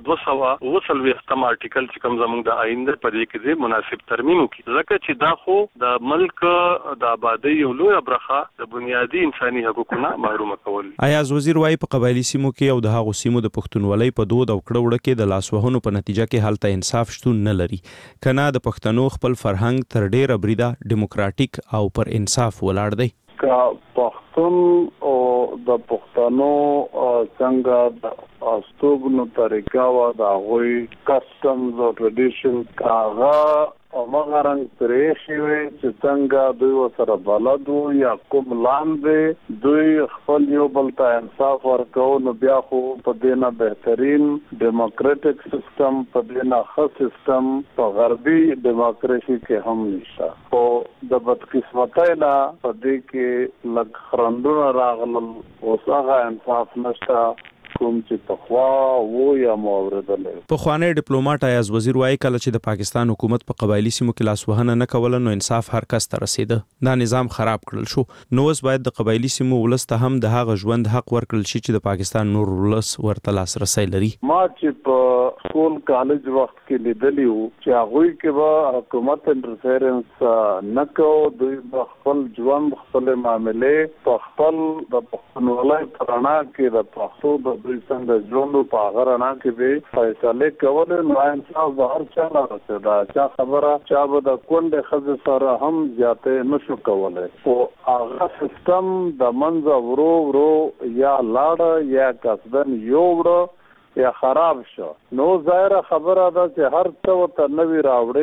230 ارټیکل چې کوم زمونږ د آئین په دې کې مناسب ترمیم وکړي، ځکه چې دا خو د ملک د آبادی یو لوی برخه د بنیادی انساني حقوقو نه محروم کول. ایاز وزیر وايي په قبایلی سیمو کې او د هغو سیمو د پښتونولۍ په دود او کړه وړه کې د لاسوهنو په نتیجه کې هلته انصاف شتون نه لري، کنه د پښتنو خپل فرهنګ تر ډیره بریده دیموکراتیک او پر انصاف ولاړ دی. کا پښتون او د پښتنو څنګه د استوګنو طریقه وا د غوي کسټمز او ټریډیشن کاغه او مغرنګ پرې شوی چې څنګه دوی سره بلدو یا کوم لاندې دوی خپل یو بل ته انصاف ورکو نو بیا خو په دینه بهترین دیموکراټک سیستم په دینه ښه سیستم په غربي دیموکراسي کې هم نشته. او د بدقسمتۍ نه په دې کې لږ خرندونه راغلل اوس هغه انصاف نشته کوم چې تخوا وو یا موردل. پخوانی ډیپلوماټ ایاز وزیر وايي کله چې د پاکستان حکومت په قبایلی سیمو کې لاسوهنه نه کوله نو انصاف هر کس ته رسیده، دا نظام خراب کړل شو. نو اوس باید د قبایلی سیمو ولسته هم د هغه ژوند حق ورکړل شي چې د پاکستان نور ولس ورته لاسرسی لري. ما چې په سکول کالج وخت کې لیدلی وو چې هغه کې به حکومت انټرفیرنس نه کوي، دوی خپل ژوند خپل معاملې په خپل د پښتونولۍ پرانا کې د پښتو د دوی څنګه ژوند په هغه رڼا کې به فیصله کول نو انصاف به هر چا لاره دا چا خبره چا به د کونډه خزه سره هم زیاته نشو کولای او هغه سیستم د منځ ورو یا لاړه یا قصدن یو ورو یا خراب شو. نو ظاهره خبره ده چې هر څه ته نوی راوړي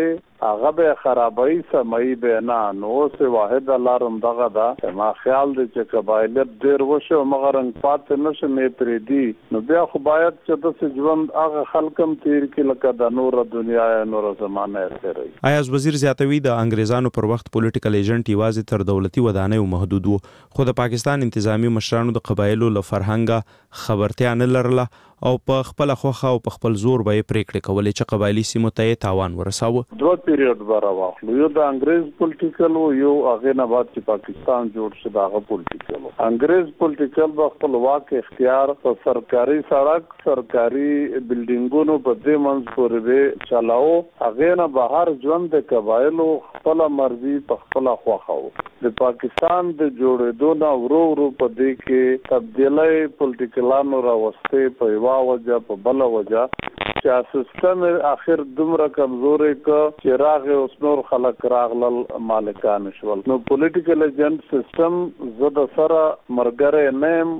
هغه به خرابای سمای به نه نو سه واحد لارم دغه دا ما خیال دي چې قبایلت ډیر وشو مغرنګ پات نشه مې پرې دي نو بیا خو باید چې د ژوند هغه خلکم تیر کې لکه د نور دنیا نور زمانه تیري. ایاز وزیر زیاتوي د انګريزانو پر وخت پولیټیکل ایجنټ یوازې تر دولتي ودانیو محدود وو خو د پاکستان انتظامی مشرانو د قبایلو له فرهنګ خبرتیا نه لرله او په خپل خوخه او په خپل زور به پریکړه کولې چې قبایلی سیمو ته تاوان ورساوه. دوه پیریډ برا واخلو یو د انګريز پولیټیکل او یو هغه نه بعد چې پاکستان جوړ شو دا هغه پولیټیکل. انګريز پولیټیکل په خپل واک اختیار په سرکاري سړک سرکاري بلډینګونو په دې منځ پورې به چلاو هغه نه بهر ژوند د قبایلو خپل مرزي په خپل خوخه د پاکستان د جوړېدو نه ورو په دې کې تبدیلي پولیټیکلانو راوستي په وجه په بل وجه چې سیستم اخر دومره کمزورې ک چې راغه اوس نور خلک راغلل مالکان شول نو پولیټیکل ایجنټ سیستم زده سره مرګره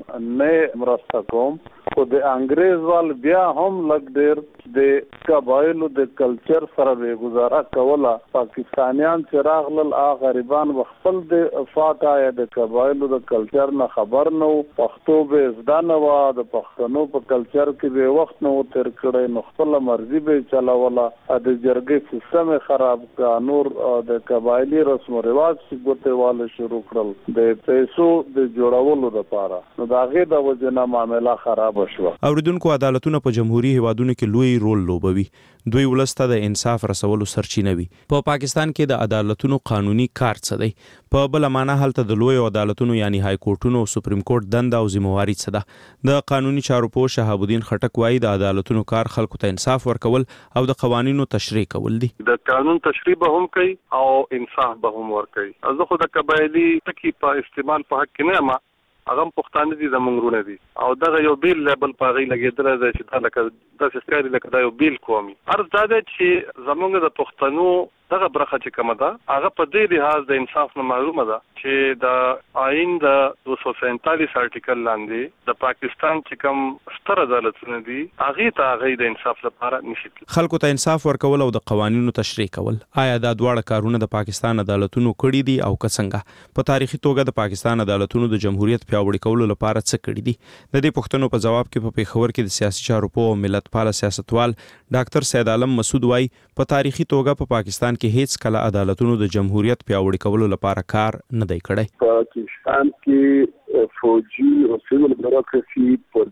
نه مرسته کوم خو د انګريز وال بیا هم لګ ډیر د قبایلو د کلچر سره به گزاره کوله پاکستانیان چې راغلل غریبان خپل د فاټا د قبایلو د کلچر نه خبر نو پښتو به زده نه و د پښتنو په کلچر کې به وخت نو تر کړي نو خپل مرزي به چلاوله د جرګې سیستم خراب کا نور د قبایلی رسم او رواج چې ګوته واله شروع کړل د پیسو د جوړولو لپاره نو داغه د وجنه معاملې خراب شو. اوریدونکو عدالتونه په جمهوریت هوادونو کې لوی رول لوبوي دوی ولسته د انصاف رسولو سرچینه وي. په پاکستان کې د عدالتونو قانوني کار څه دی په بل معنا هلته د لوی عدالتونو یعنی های کورټونو او سپریم کورټ دنده او ذمہواری څه ده. د قانوني چارو په شهاب الدین خټک وایي د عدالتونو کار خلکو ته انصاف ورکول او د قوانینو تشریح کول دي. د قانون تشریح به هم کوي او انصاف به هم ورکوي. زه خو د قبایلی ټکی په استعمال په حق کې نه ما هغه پښتانه دي زمونږونه دي او دغه یو بیل لیبل پاغي لګیدل چې دا لکه د سستکاري لکه دا یو بیل قومي ارز دا چې زمونږ د پښتنو دغه برخه چې کومه ده هغه په دې لحاظ د انصاف نه معلومه ده چې د آئین د 247 آرټیکل لاندې د پاکستان چې کوم ستر عدالتونه دي هغه د انصاف لپاره نشي خلکو ته انصاف ورکول او د قوانینو تشریح کول. آیا دا دواړه کارونه د پاکستان عدالتونو کړي دي او څنګه په تاریخي توګه د پاکستان عدالتونو د جمهوریت پیاوړي کولو لپاره څه کړي دي؟ د دې پوښتنو په جواب کې په پیښور کې د سیاسي چارو په ملت پال سیاستوال ډاکټر سید عالم مسعود وايي په تاریخي توګه په پاکستان کې هیڅ کله عدالتونو د جمهوریت پیاوړي کولو لپاره کار نه دی کړی. پاکستان کې فوجي او سیول بیروکراسي په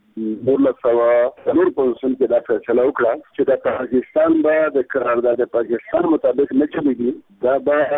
1990 پوزیشن کې دا فیصله وکړه چې د پاکستان د قرارداد پاکستان مطابق نه چلیږي دا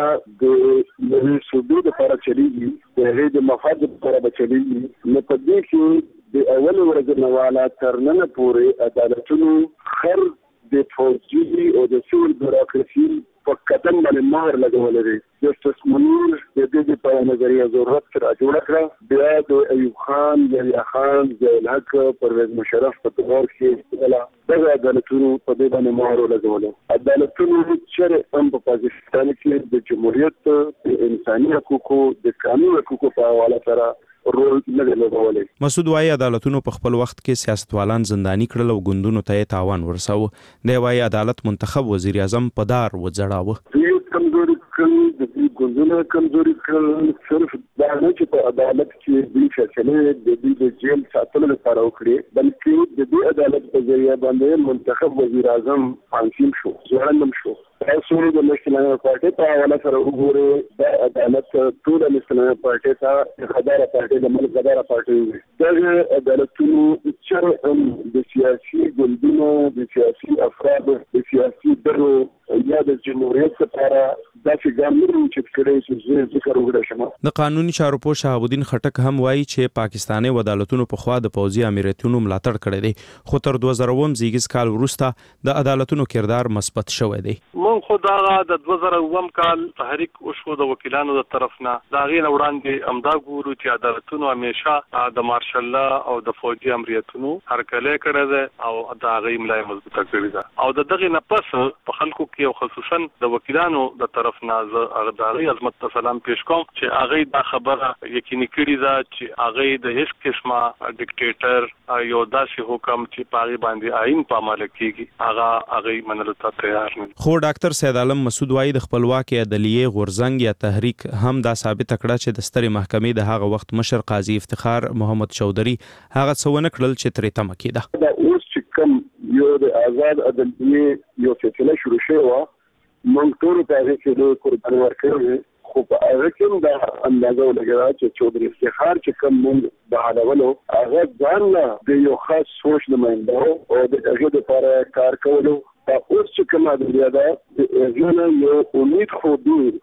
د نوي صوبې لپاره چلیږي د هغې مفاد لپاره چلیږي نو په دې کې د اول ورځ نه والا تر نن پورې عدالتونو خر د فوجي او د سیول بیروکراسي په قدم باندې مهر لګولې دي. جسټس منیر د دې په نظریه ضرورت سره جوړ کړ بیا د ایوب خان یحیی خان ضیاء الحق پرویز مشرف په دور کې دغه عدالتونو په دې باندې مهر لګولې. عدالتونو چې هم په پاکستان کې د جمهوریت انساني حقوقو د قانون حقوقو په حواله سره رول نه لوبولې. مسعود وايي عدالتونو په خپل وخت کې سیاستوالان زنداني کړل او ګوندونو ته تاوان ورساوه. دی وايي عدالت منتخب وزیر اعظم په دار وځړاوه. دوی کمزوري کړل د دې ګوندونو کمزوري کړل صرف دا نه چې په عدالت کې دوی فیصله د دې د جیل ساتلو لپاره وکړي بلکې د دې عدالت په ذریعہ باندې منتخب وزیر اعظم پانسیم شو ځوړندم شو. تاسو د اسلامي پارټي په حواله سره وګورئ د عدالت ټول اسلامي پارټي ته غداره پارټي د ملک غداره پارټي وي. دغه عدالتونو چې هم د سیاسي ګوندونو د سیاسي افرادو د سیاسي ډلو یا د جمهوریت لپاره داسې ګامونه چې کړي چې ذکر وکړم شمه. د قانوني چارو په شهاب الدین خټک هم وایي چې پاکستاني عدالتونو په خوا د پوځي امریتونو ملاتړ کړی دی خو تر 2000 زیږیز کال وروسته د عدالتونو کردار مثبت شوی دی. مون خو دا د 2000 کال تحریک وشو د وکیلانو د طرف نه دا غیر وړاندې امدا ګورو چې عدالتونو همیشه د مارشل لا او د فوجي امریتونو هرکله کړی دی او دا غي ملای مضبوطه کړی ده او دغه نه پس په خلکو کې او خصوصا د وکیلانو د طرف طرف نه اغداري عظمت ته سلام پیش کوم چې هغه دا خبره یقیني کړی دا چې هغه د هیڅ قسمه ډیکټیټر یو داسې حکم چې پاغي باندې آئین په عمل کیږي هغه منلو ته تیار نه. خو ډاکټر سید عالم مسعود وايي د خپلواکي عدلیه غورځنګ یا تحریک هم دا ثابت کړه چې د سترې محکمې د هغه وخت مشر قاضي افتخار محمد چودري هغه څونه کړل چې ترې تمه کېده. دا اوس چې کوم یو د آزاد عدلیه یو فیصله شروع شوه موږ ټول په هغه کې د قرباني ورکړو خو په هغه کې دا اندازه ولګا چې چودري افتخار چې کوم موږ د حالولو هغه ځان د یو خاص سوچ نماینده او د هغه لپاره کار کولو دا اوس چې کومه د دا ژوند یو امید خو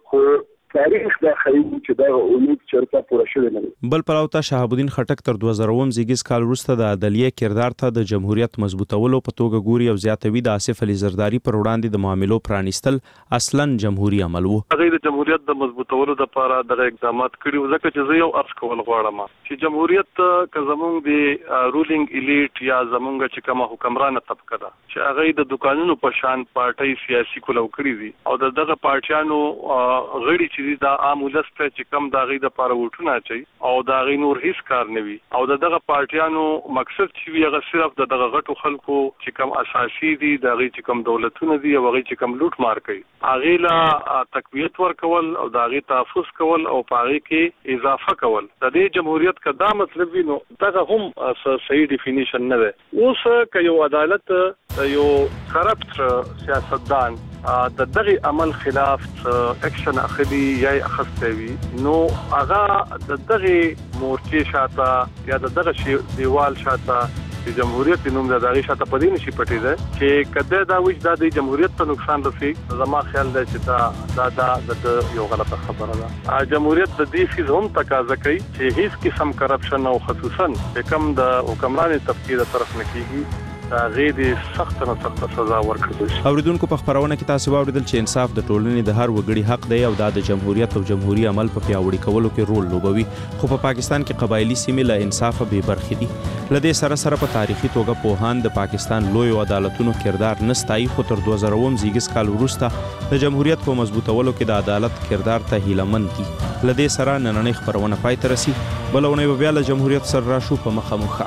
تاریخ دا خیلی چې دا امید چرته پوره شوی نه. بل پلاوته شهاب الدین خټک تر 2000 زیږیز کال وروسته د عدلیه کردار ته د جمهوریت مضبوطولو په توګه ګوري او زیاتوي د آصف علي زرداری پر وړاندې د معاملو پرانیستل اصلا جمهوریت عمل وو. هغه د جمهوریت د مضبوطولو لپاره د اقدامات کړي ځکه چې زه یو ارز کول غواړم چې جمهوریت که زمونږ د رولینګ الیټ یا زمونږ چې کومه حکمرانه طبقه ده چې هغه د دکانونو په شان پارټي سیاسي کولو کړی دي او دغه پارټیانو غړي دا عام ولست چې کم دا غي د لپاره وټونه چي او دا غي نور هیڅ کار نه وي او دغه پارټیانو مقصد چې وي هغه صرف دغه غټو خلکو چې کم اساسي دي دا غي چې کم دولتونه دي او غي چې کم لوټ مار کوي هغه لا تقویت ورکول او دا غي تحفظ کول او پاره کې اضافه کول د دې جمهوریت کدا مطلب وي نو دغه هم صحیح ډیفینیشن نه ده. اوس که یو عدالت یو کرپټ سیاستدان د دغه عمل خلاف اکشن اخلي یا اخستوي نو هغه د دغه مورچې شاته یا د دغه دیوال شاته د جمهوریت نوم د دغه شاته پدې نشي پټې ده چې کده دا وښ د جمهوریت ته نقصان رسي زما خیال دی چې دا یو غلطه خبره ده. جمهوریت د دې فیز هم تقاضا کوي چې هیڅ قسم کرپشن او خصوصا کم د حکمران طبقه طرف نه کیږي غیر سخت نه سخت سزا ورکړل شي. اوریدونکو په خبرونه کې تاسو واوریدل چې انصاف د ټولنې د هر وګړي حق دی او د جمهوریت او جمهوریت عمل په پیاوړي کولو کې رول لوبوي خو په پاکستان کې قبایلی سیمې له انصاف به برخې دي. لدې سره په تاریخي توګه پوهان د پاکستان لوی عدالتونو کردار نستای خو تر 2000 زیږیز کال وروسته د جمهوریت په مضبوطولو کې د عدالت کردار ته هیلمن دي. لدې سره نننۍ خبرونه پای ته رسي بلونه بیا له جمهوریت سره راشو په مخه.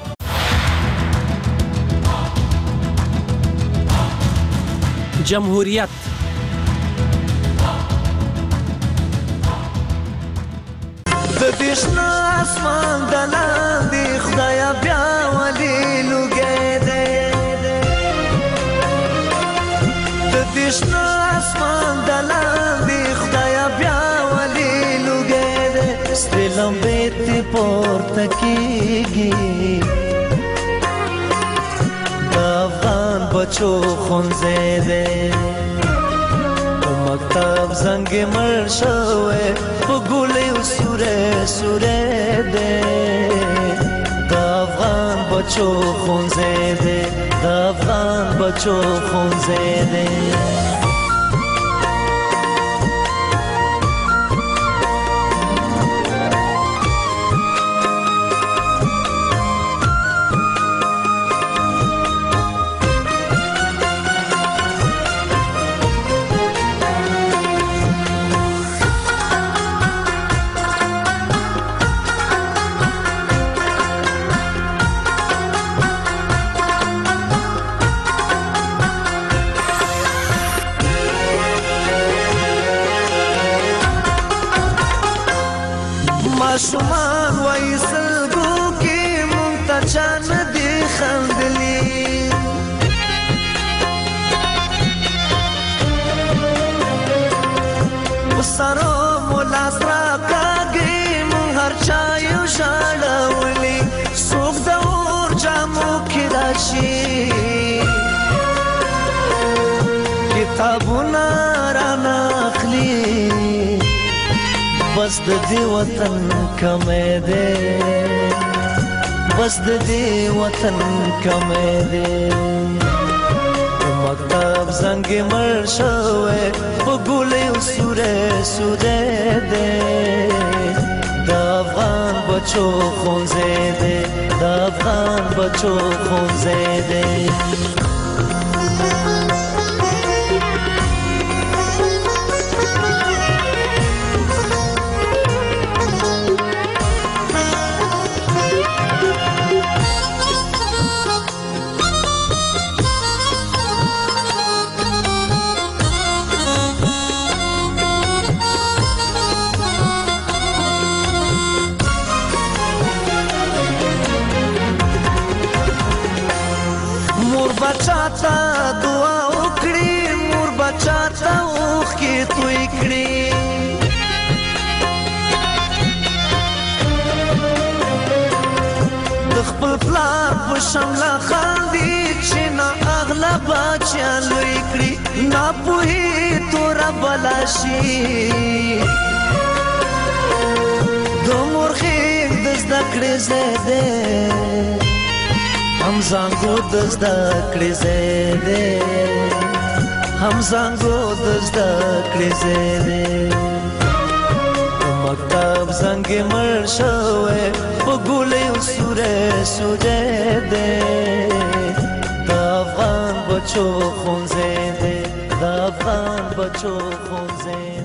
جمهوریت د دشنا اسمان دلان دی خدایا بیا ولی لګې دې د دشنا اسمان دلان دی خدایا بیا ولی لګې دې ستلم بیت پورته کیږي بچو خونزه ده مکتب زنگ مرشوه بگوله و سوره ده دا افغان بچو خونزه ده دا افغان بچو خونزه ده ماشومان وای سلګو کې مونږ ته چان دي خندلي وسره مولا سره کاږي مونږ هر چا یو شاړولي څوک د اور جامو کې راشي کتابونه را ناخلي بس د دې وطن کمې ده بس د دې وطن کمې ده مکتب زنګ مرشوه بګولې سوره ده د افغان بچو خونزه ده د افغان بچو خونزه ده بچا ته دعا وکړي مور بچا ته اوښکې توی کړي د خپل پلار په شمله خاندي چې نه اغله بچیان لوی کړي ناپوهي توره بلا شي د مور غېږ د زده کړې ځای دی هم زانګو د زده کړې ځای دی هم زانګو د زده کړې ځای دی مکتب زنګ مړ شوی په ګولیو سوری سوری دی د افغان بچو ښوونځی دی د افغان بچو ښوونځی